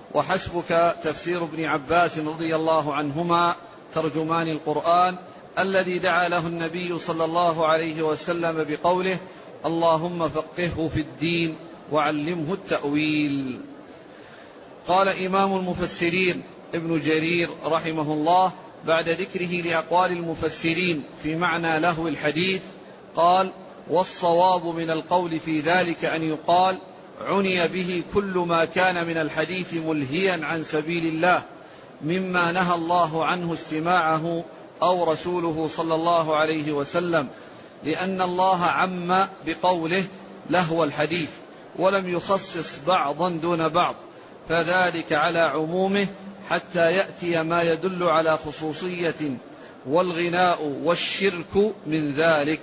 وحسبك تفسير ابن عباس رضي الله عنهما ترجمان القرآن الذي دعا له النبي صلى الله عليه وسلم بقوله: اللهم فقهه في الدين وعلمه التأويل. قال إمام المفسرين ابن جرير رحمه الله بعد ذكره لأقوال المفسرين في معنى لهو الحديث قال: والصواب من القول في ذلك أن يقال عني به كل ما كان من الحديث ملهيا عن سبيل الله مما نهى الله عنه استماعه أو رسوله صلى الله عليه وسلم، لأن الله عم بقوله لهو الحديث ولم يخصص بعضا دون بعض، فذلك على عمومه حتى يأتي ما يدل على خصوصية، والغناء والشرك من ذلك.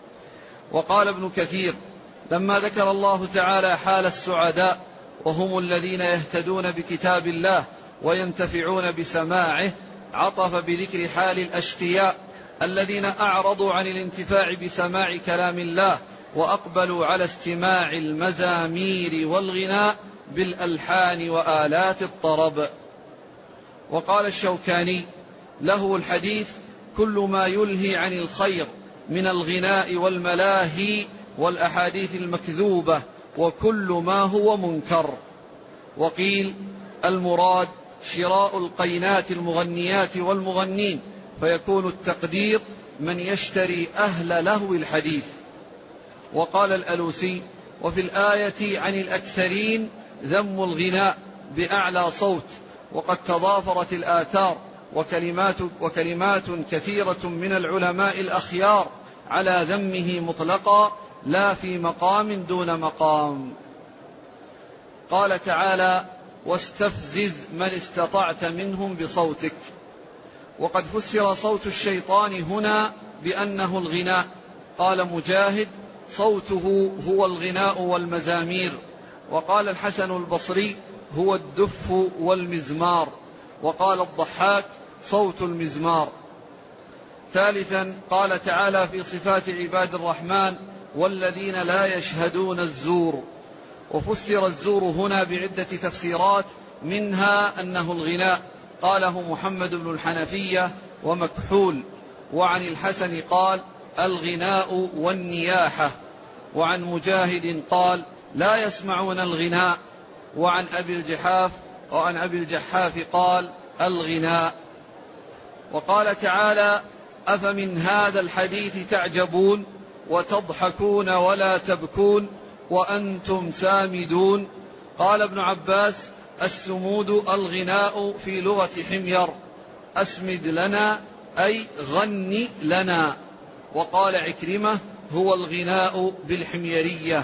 وقال ابن كثير: لما ذكر الله تعالى حال السعداء وهم الذين يهتدون بكتاب الله وينتفعون بسماعه، عطف بذكر حال الأشقياء الذين أعرضوا عن الانتفاع بسماع كلام الله وأقبلوا على استماع المزامير والغناء بالألحان وآلات الطرب. وقال الشوكاني: له الحديث كل ما يلهي عن الخير من الغناء والملاهي والأحاديث المكذوبة وكل ما هو منكر. وقيل: المراد شراء القينات المغنيات والمغنين، فيكون التقدير من يشتري أهل لهو الحديث. وقال الألوسي: وفي الآية عن الأكثرين ذم الغناء بأعلى صوت، وقد تضافرت الآثار وكلمات كثيرة من العلماء الأخيار على ذمه مطلقا لا في مقام دون مقام. قال تعالى: واستفزز من استطعت منهم بصوتك. وقد فسر صوت الشيطان هنا بأنه الغناء. قال مجاهد: صوته هو الغناء والمزامير. وقال الحسن البصري: هو الدف والمزمار. وقال الضحاك: صوت المزمار. ثالثا قال تعالى في صفات عباد الرحمن: والذين لا يشهدون الزور. وفسر الزور هنا بعدة تفسيرات، منها أنه الغناء، قاله محمد بن الحنفية ومكحول. وعن الحسن قال الغناء والنياحة. وعن مجاهد قال لا يسمعون الغناء. وعن أبي الجحاف قال الغناء. وقال تعالى أفمن هذا الحديث تعجبون وتضحكون ولا تبكون وأنتم سامدون. قال ابن عباس السمود الغناء في لغة حمير، أسمد لنا أي غني لنا. وقال عكرمة هو الغناء بالحميرية.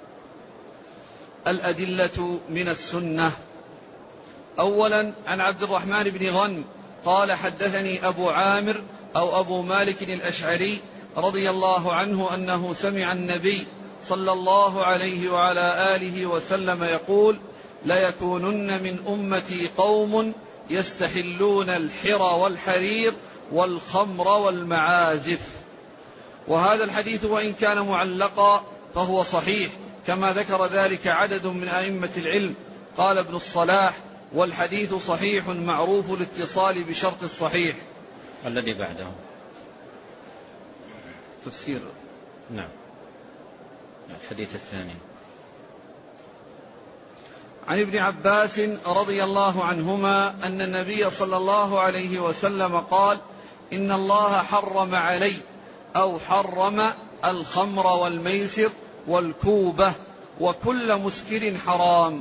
الأدلة من السنة. أولا عن عبد الرحمن بن غنم قال حدثني أبو عامر أو أبو مالك الأشعري رضي الله عنه أنه سمع النبي صلى الله عليه وعلى آله وسلم يقول ليكونن من أمتي قوم يستحلون الحر والحرير والخمر والمعازف. وهذا الحديث وإن كان معلقا فهو صحيح، كما ذكر ذلك عدد من أئمة العلم. قال ابن الصلاح والحديث صحيح معروف الاتصال بشرط الصحيح. الذي بعده تفسير. نعم، الحديث الثاني. عن ابن عباس رضي الله عنهما أن النبي صلى الله عليه وسلم قال إن الله حرم علي أو حرم الخمر والميسر والكوبة وكل مسكر حرام.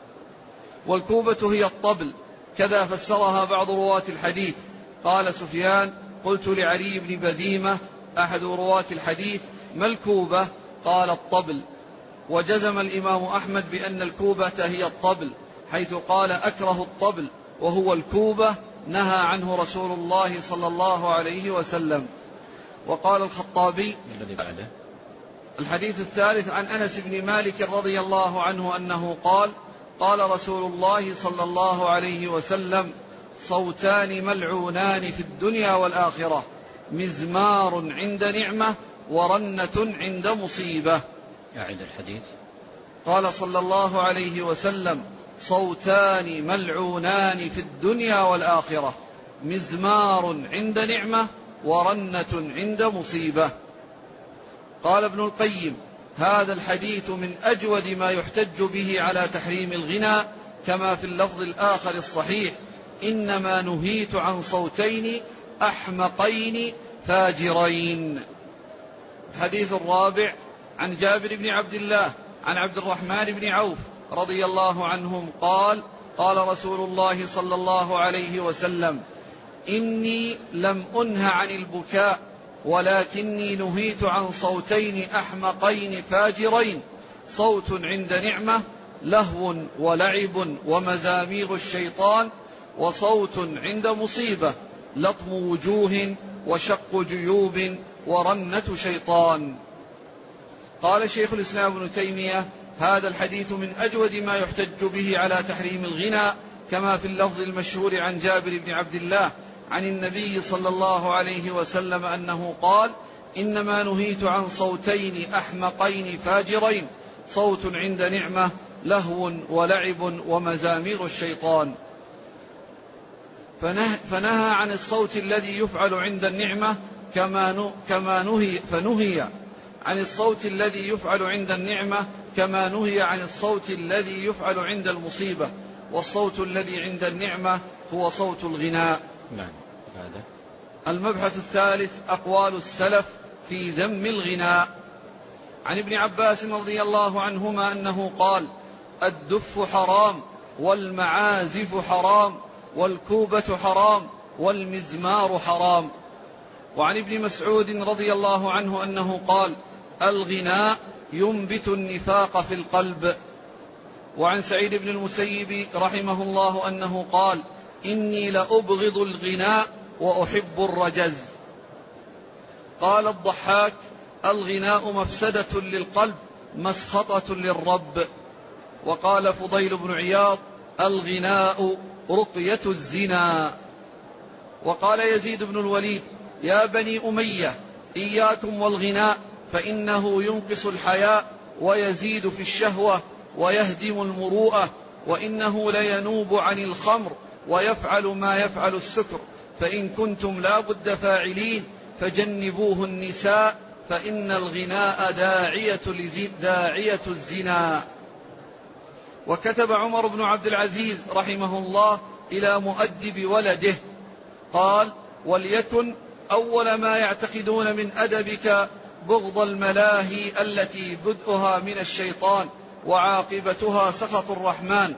والكوبة هي الطبل، كذا فسرها بعض رواة الحديث. قال سفيان قلت لعلي بن بديمة أحد رواة الحديث ما الكوبة؟ قال الطبل. وجزم الإمام أحمد بأن الكوبة هي الطبل، حيث قال أكره الطبل وهو الكوبة نهى عنه رسول الله صلى الله عليه وسلم. وقال الخطابي الذي بعده الحديث الثالث عن أنس بن مالك رضي الله عنه أنه قال قال رسول الله صلى الله عليه وسلم صوتان ملعونان في الدنيا والآخرة، مزمار عند نعمة ورنة عند مصيبة. أعد الحديث. قال صلى الله عليه وسلم صوتان ملعونان في الدنيا والآخرة، مزمار عند نعمة ورنة عند مصيبة. قال ابن القيم هذا الحديث من أجود ما يحتج به على تحريم الغنى، كما في اللفظ الآخر الصحيح إنما نهيت عن صوتين أحمقين فاجرين. الحديث الرابع عن جابر بن عبد الله عن عبد الرحمن بن عوف رضي الله عنهم قال قال رسول الله صلى الله عليه وسلم إني لم أنه عن البكاء ولكني نهيت عن صوتين أحمقين فاجرين، صوت عند نعمة لهو ولعب ومزامير الشيطان، وصوت عند مصيبة لطم وجوه وشق جيوب ورنة شيطان. قال شيخ الإسلام ابن تيمية هذا الحديث من أجود ما يحتج به على تحريم الغنى، كما في اللفظ المشهور عن جابر بن عبد الله عن النبي صلى الله عليه وسلم أنه قال إنما نهيت عن صوتين أحمقين فاجرين، صوت عند نعمة لهو ولعب ومزامير الشيطان. فنهى عن الصوت الذي يفعل عند النعمة فنهي عن الصوت الذي يفعل عند النعمة كما نهي عن الصوت الذي يفعل عند المصيبة، والصوت الذي عند النعمة هو صوت الغناء. نعم. هذا المبحث الثالث أقوال السلف في ذم الغناء. عن ابن عباس رضي الله عنهما أنه قال الدف حرام والمعازف حرام والكوبة حرام والمزمار حرام. وعن ابن مسعود رضي الله عنه أنه قال الغناء ينبت النفاق في القلب. وعن سعيد بن المسيب رحمه الله أنه قال إني لأبغض الغناء وأحب الرجز. قال الضحاك الغناء مفسدة للقلب مسخطة للرب. وقال فضيل بن عياض الغناء رقية الزنا. وقال يزيد بن الوليد يا بني أمية إياكم والغناء فإنه ينقص الحياء ويزيد في الشهوة ويهدم المروءة، وإنه لينوب عن الخمر ويفعل ما يفعل السكر، فإن كنتم لا بد فاعلين فجنبوه النساء، فإن الغناء داعية الزنا. وكتب عمر بن عبد العزيز رحمه الله إلى مؤدب ولده قال: وليكن أول ما يعتقدون من أدبك بغض الملاهي التي بدءها من الشيطان وعاقبتها سخط الرحمن،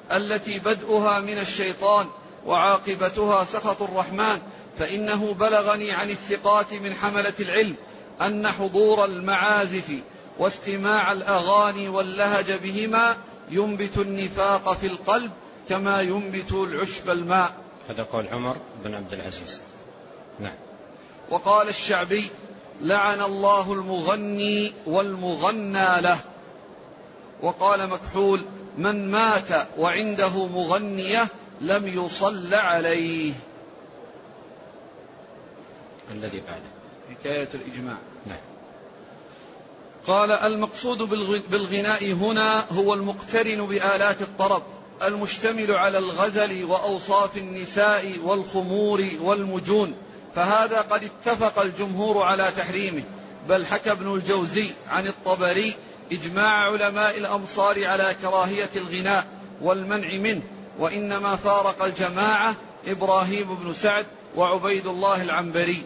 فإنه بلغني عن الثقات من حملة العلم أن حضور المعازف واستماع الأغاني واللهج بهما ينبت النفاق في القلب كما ينبت العشب الماء. هذا قول عمر بن عبد العزيز. نعم. وقال الشعبي: لعن الله المغني والمغنى له. وقال مكحول: من مات وعنده مغنية لم يصل عليه. الذي بعده حكاية الإجماع. نعم. قال: المقصود بالغناء هنا هو المقترن بآلات الطرب المشتمل على الغزل وأوصاف النساء والخمور والمجون، فهذا قد اتفق الجمهور على تحريمه، بل حكى ابن الجوزي عن الطبري إجماع علماء الأمصار على كراهية الغناء والمنع منه، وإنما فارق الجماعة إبراهيم بن سعد وعبيد الله العنبري.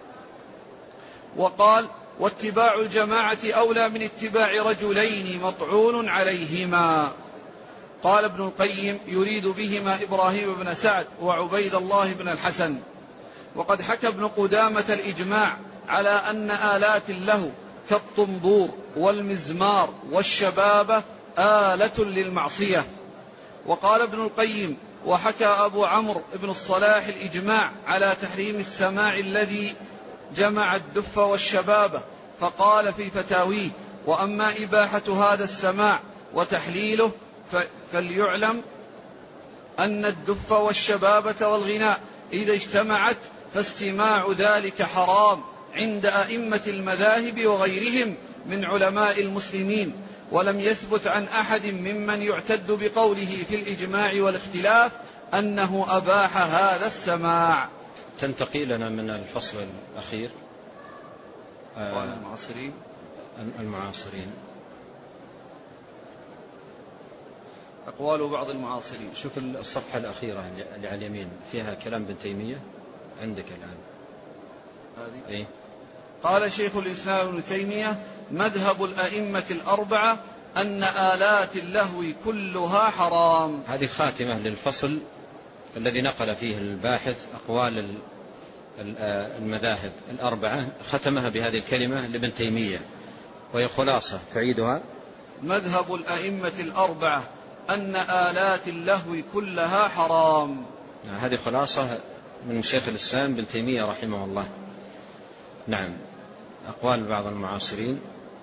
وقال: واتباع الجماعة أولى من اتباع رجلين مطعون عليهما. قال ابن القيم: يريد بهما إبراهيم بن سعد وعبيد الله بن الحسن. وقد حكى ابن قدامة الإجماع على أن آلات له كالطنبور والمزمار والشبابة آلة للمعصية. وقال ابن القيم: وحكى أبو عمرو بن الصلاح الإجماع على تحريم السماع الذي جمع الدف والشبابة، فقال في فتاويه: وأما إباحة هذا السماع وتحليله فليعلم أن الدف والشبابة والغناء إذا اجتمعت فاستماع ذلك حرام عند أئمة المذاهب وغيرهم من علماء المسلمين، ولم يثبت عن أحد ممن يعتد بقوله في الإجماع والاختلاف أنه أباح هذا السماع. تنتقي لنا من الفصل الأخير المعاصرين. أقوال بعض المعاصرين. شوف الصفحة الأخيرة اللي على اليمين فيها كلام ابن تيمية عندك الآن هذه. إيه؟ قال شيخ الإسلام ابن تيمية: مذهب الأئمة الأربعة أن آلات اللهو كلها حرام. هذه خاتمة للفصل الذي نقل فيه الباحث أقوال المذاهب الأربعة، ختمها بهذه الكلمة لابن تيمية، وهي خلاصة تعيدها: مذهب الأئمة الأربعة أن آلات اللهو كلها حرام. هذه خلاصة من شيخ الإسلام ابن تيمية رحمه الله. نعم. أقوال بعض المعاصرين.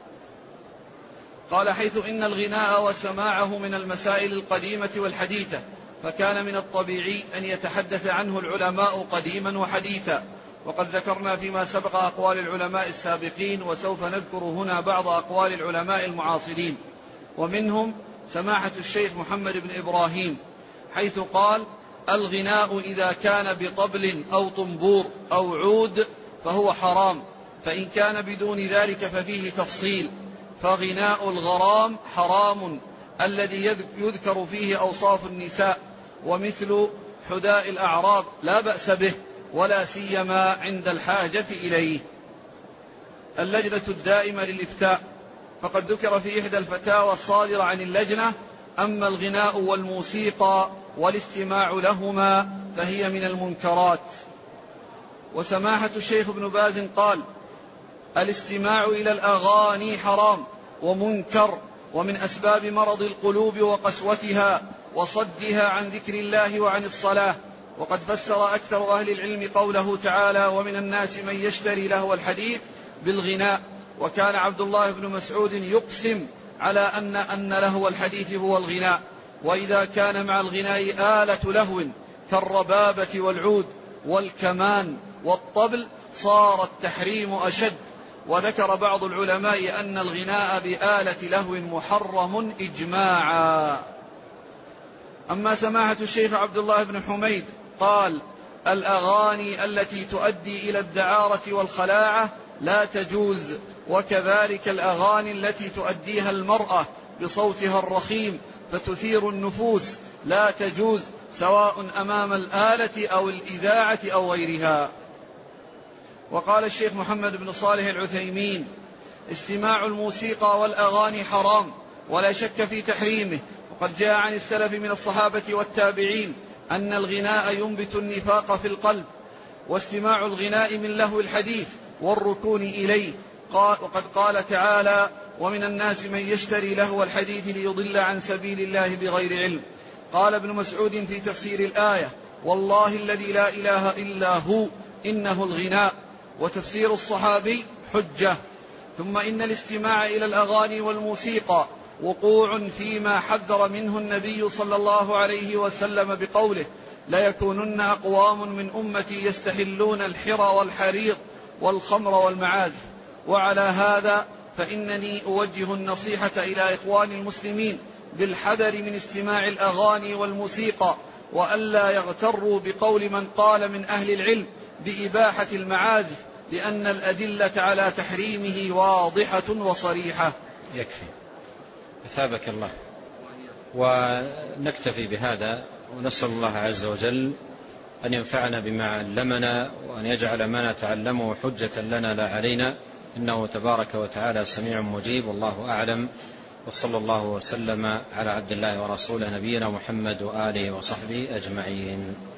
قال: حيث إن الغناء وسماعه من المسائل القديمة والحديثة، فكان من الطبيعي أن يتحدث عنه العلماء قديما وحديثا. وقد ذكرنا فيما سبق أقوال العلماء السابقين، وسوف نذكر هنا بعض أقوال العلماء المعاصرين، ومنهم سماحة الشيخ محمد بن إبراهيم، حيث قال: الغناء إذا كان بطبل أو طنبور أو عود فهو حرام، فإن كان بدون ذلك ففيه تفصيل، فغناء الغرام حرام الذي يذكر فيه أوصاف النساء، ومثل حداء الأعراب لا بأس به، ولا سيما عند الحاجة إليه. اللجنة الدائمة للإفتاء، فقد ذكر في إحدى الفتاوى الصادرة عن اللجنة: أما الغناء والموسيقى والاستماع لهما فهي من المنكرات. وسماحة الشيخ ابن باز قال: الاستماع إلى الأغاني حرام ومنكر، ومن أسباب مرض القلوب وقسوتها وصدها عن ذكر الله وعن الصلاة. وقد فسر أكثر أهل العلم قوله تعالى: ومن الناس من يشتري لهو الحديث بالغناء. وكان عبد الله بن مسعود يقسم على أن لهو الحديث هو الغناء. وإذا كان مع الغناء آلة لهو كالربابة والعود والكمان والطبل صار التحريم أشد، وذكر بعض العلماء أن الغناء بآلة لهو محرم إجماعا. أما سماحة الشيخ عبد الله بن حميد قال: الأغاني التي تؤدي إلى الدعارة والخلاعة لا تجوز، وكذلك الأغاني التي تؤديها المرأة بصوتها الرخيم فتثير النفوس لا تجوز، سواء أمام الآلة أو الإذاعة أو غيرها. وقال الشيخ محمد بن صالح العثيمين: استماع الموسيقى والأغاني حرام ولا شك في تحريمه، وقد جاء عن السلف من الصحابة والتابعين أن الغناء ينبت النفاق في القلب، واستماع الغناء من لهو الحديث والركون إليه. وقد قال تعالى: ومن الناس من يشتري لهو الحديث ليضل عن سبيل الله بغير علم. قال ابن مسعود في تفسير الآية: والله الذي لا إله إلا هو إنه الغناء. وتفسير الصحابي حجة. ثم إن الاستماع إلى الأغاني والموسيقى وقوع فيما حذر منه النبي صلى الله عليه وسلم بقوله: ليكونن أقوام من أمتي يستحلون الحر والحرير والخمر والمعازف. وعلى هذا فإنني أوجه النصيحة إلى إخوان المسلمين بالحذر من استماع الأغاني والموسيقى، وألا يغتروا بقول من قال من أهل العلم بإباحة المعازف، لأن الأدلة على تحريمه واضحة وصريحة. يكفي، أثابك الله. ونكتفي بهذا، ونسأل الله عز وجل أن ينفعنا بما علمنا، وأن يجعل ما نتعلمه حجة لنا لا علينا، إنه تبارك وتعالى سميع مجيب. والله أعلم، وصلى الله وسلم على عبد الله ورسوله نبينا محمد وآله وصحبه أجمعين.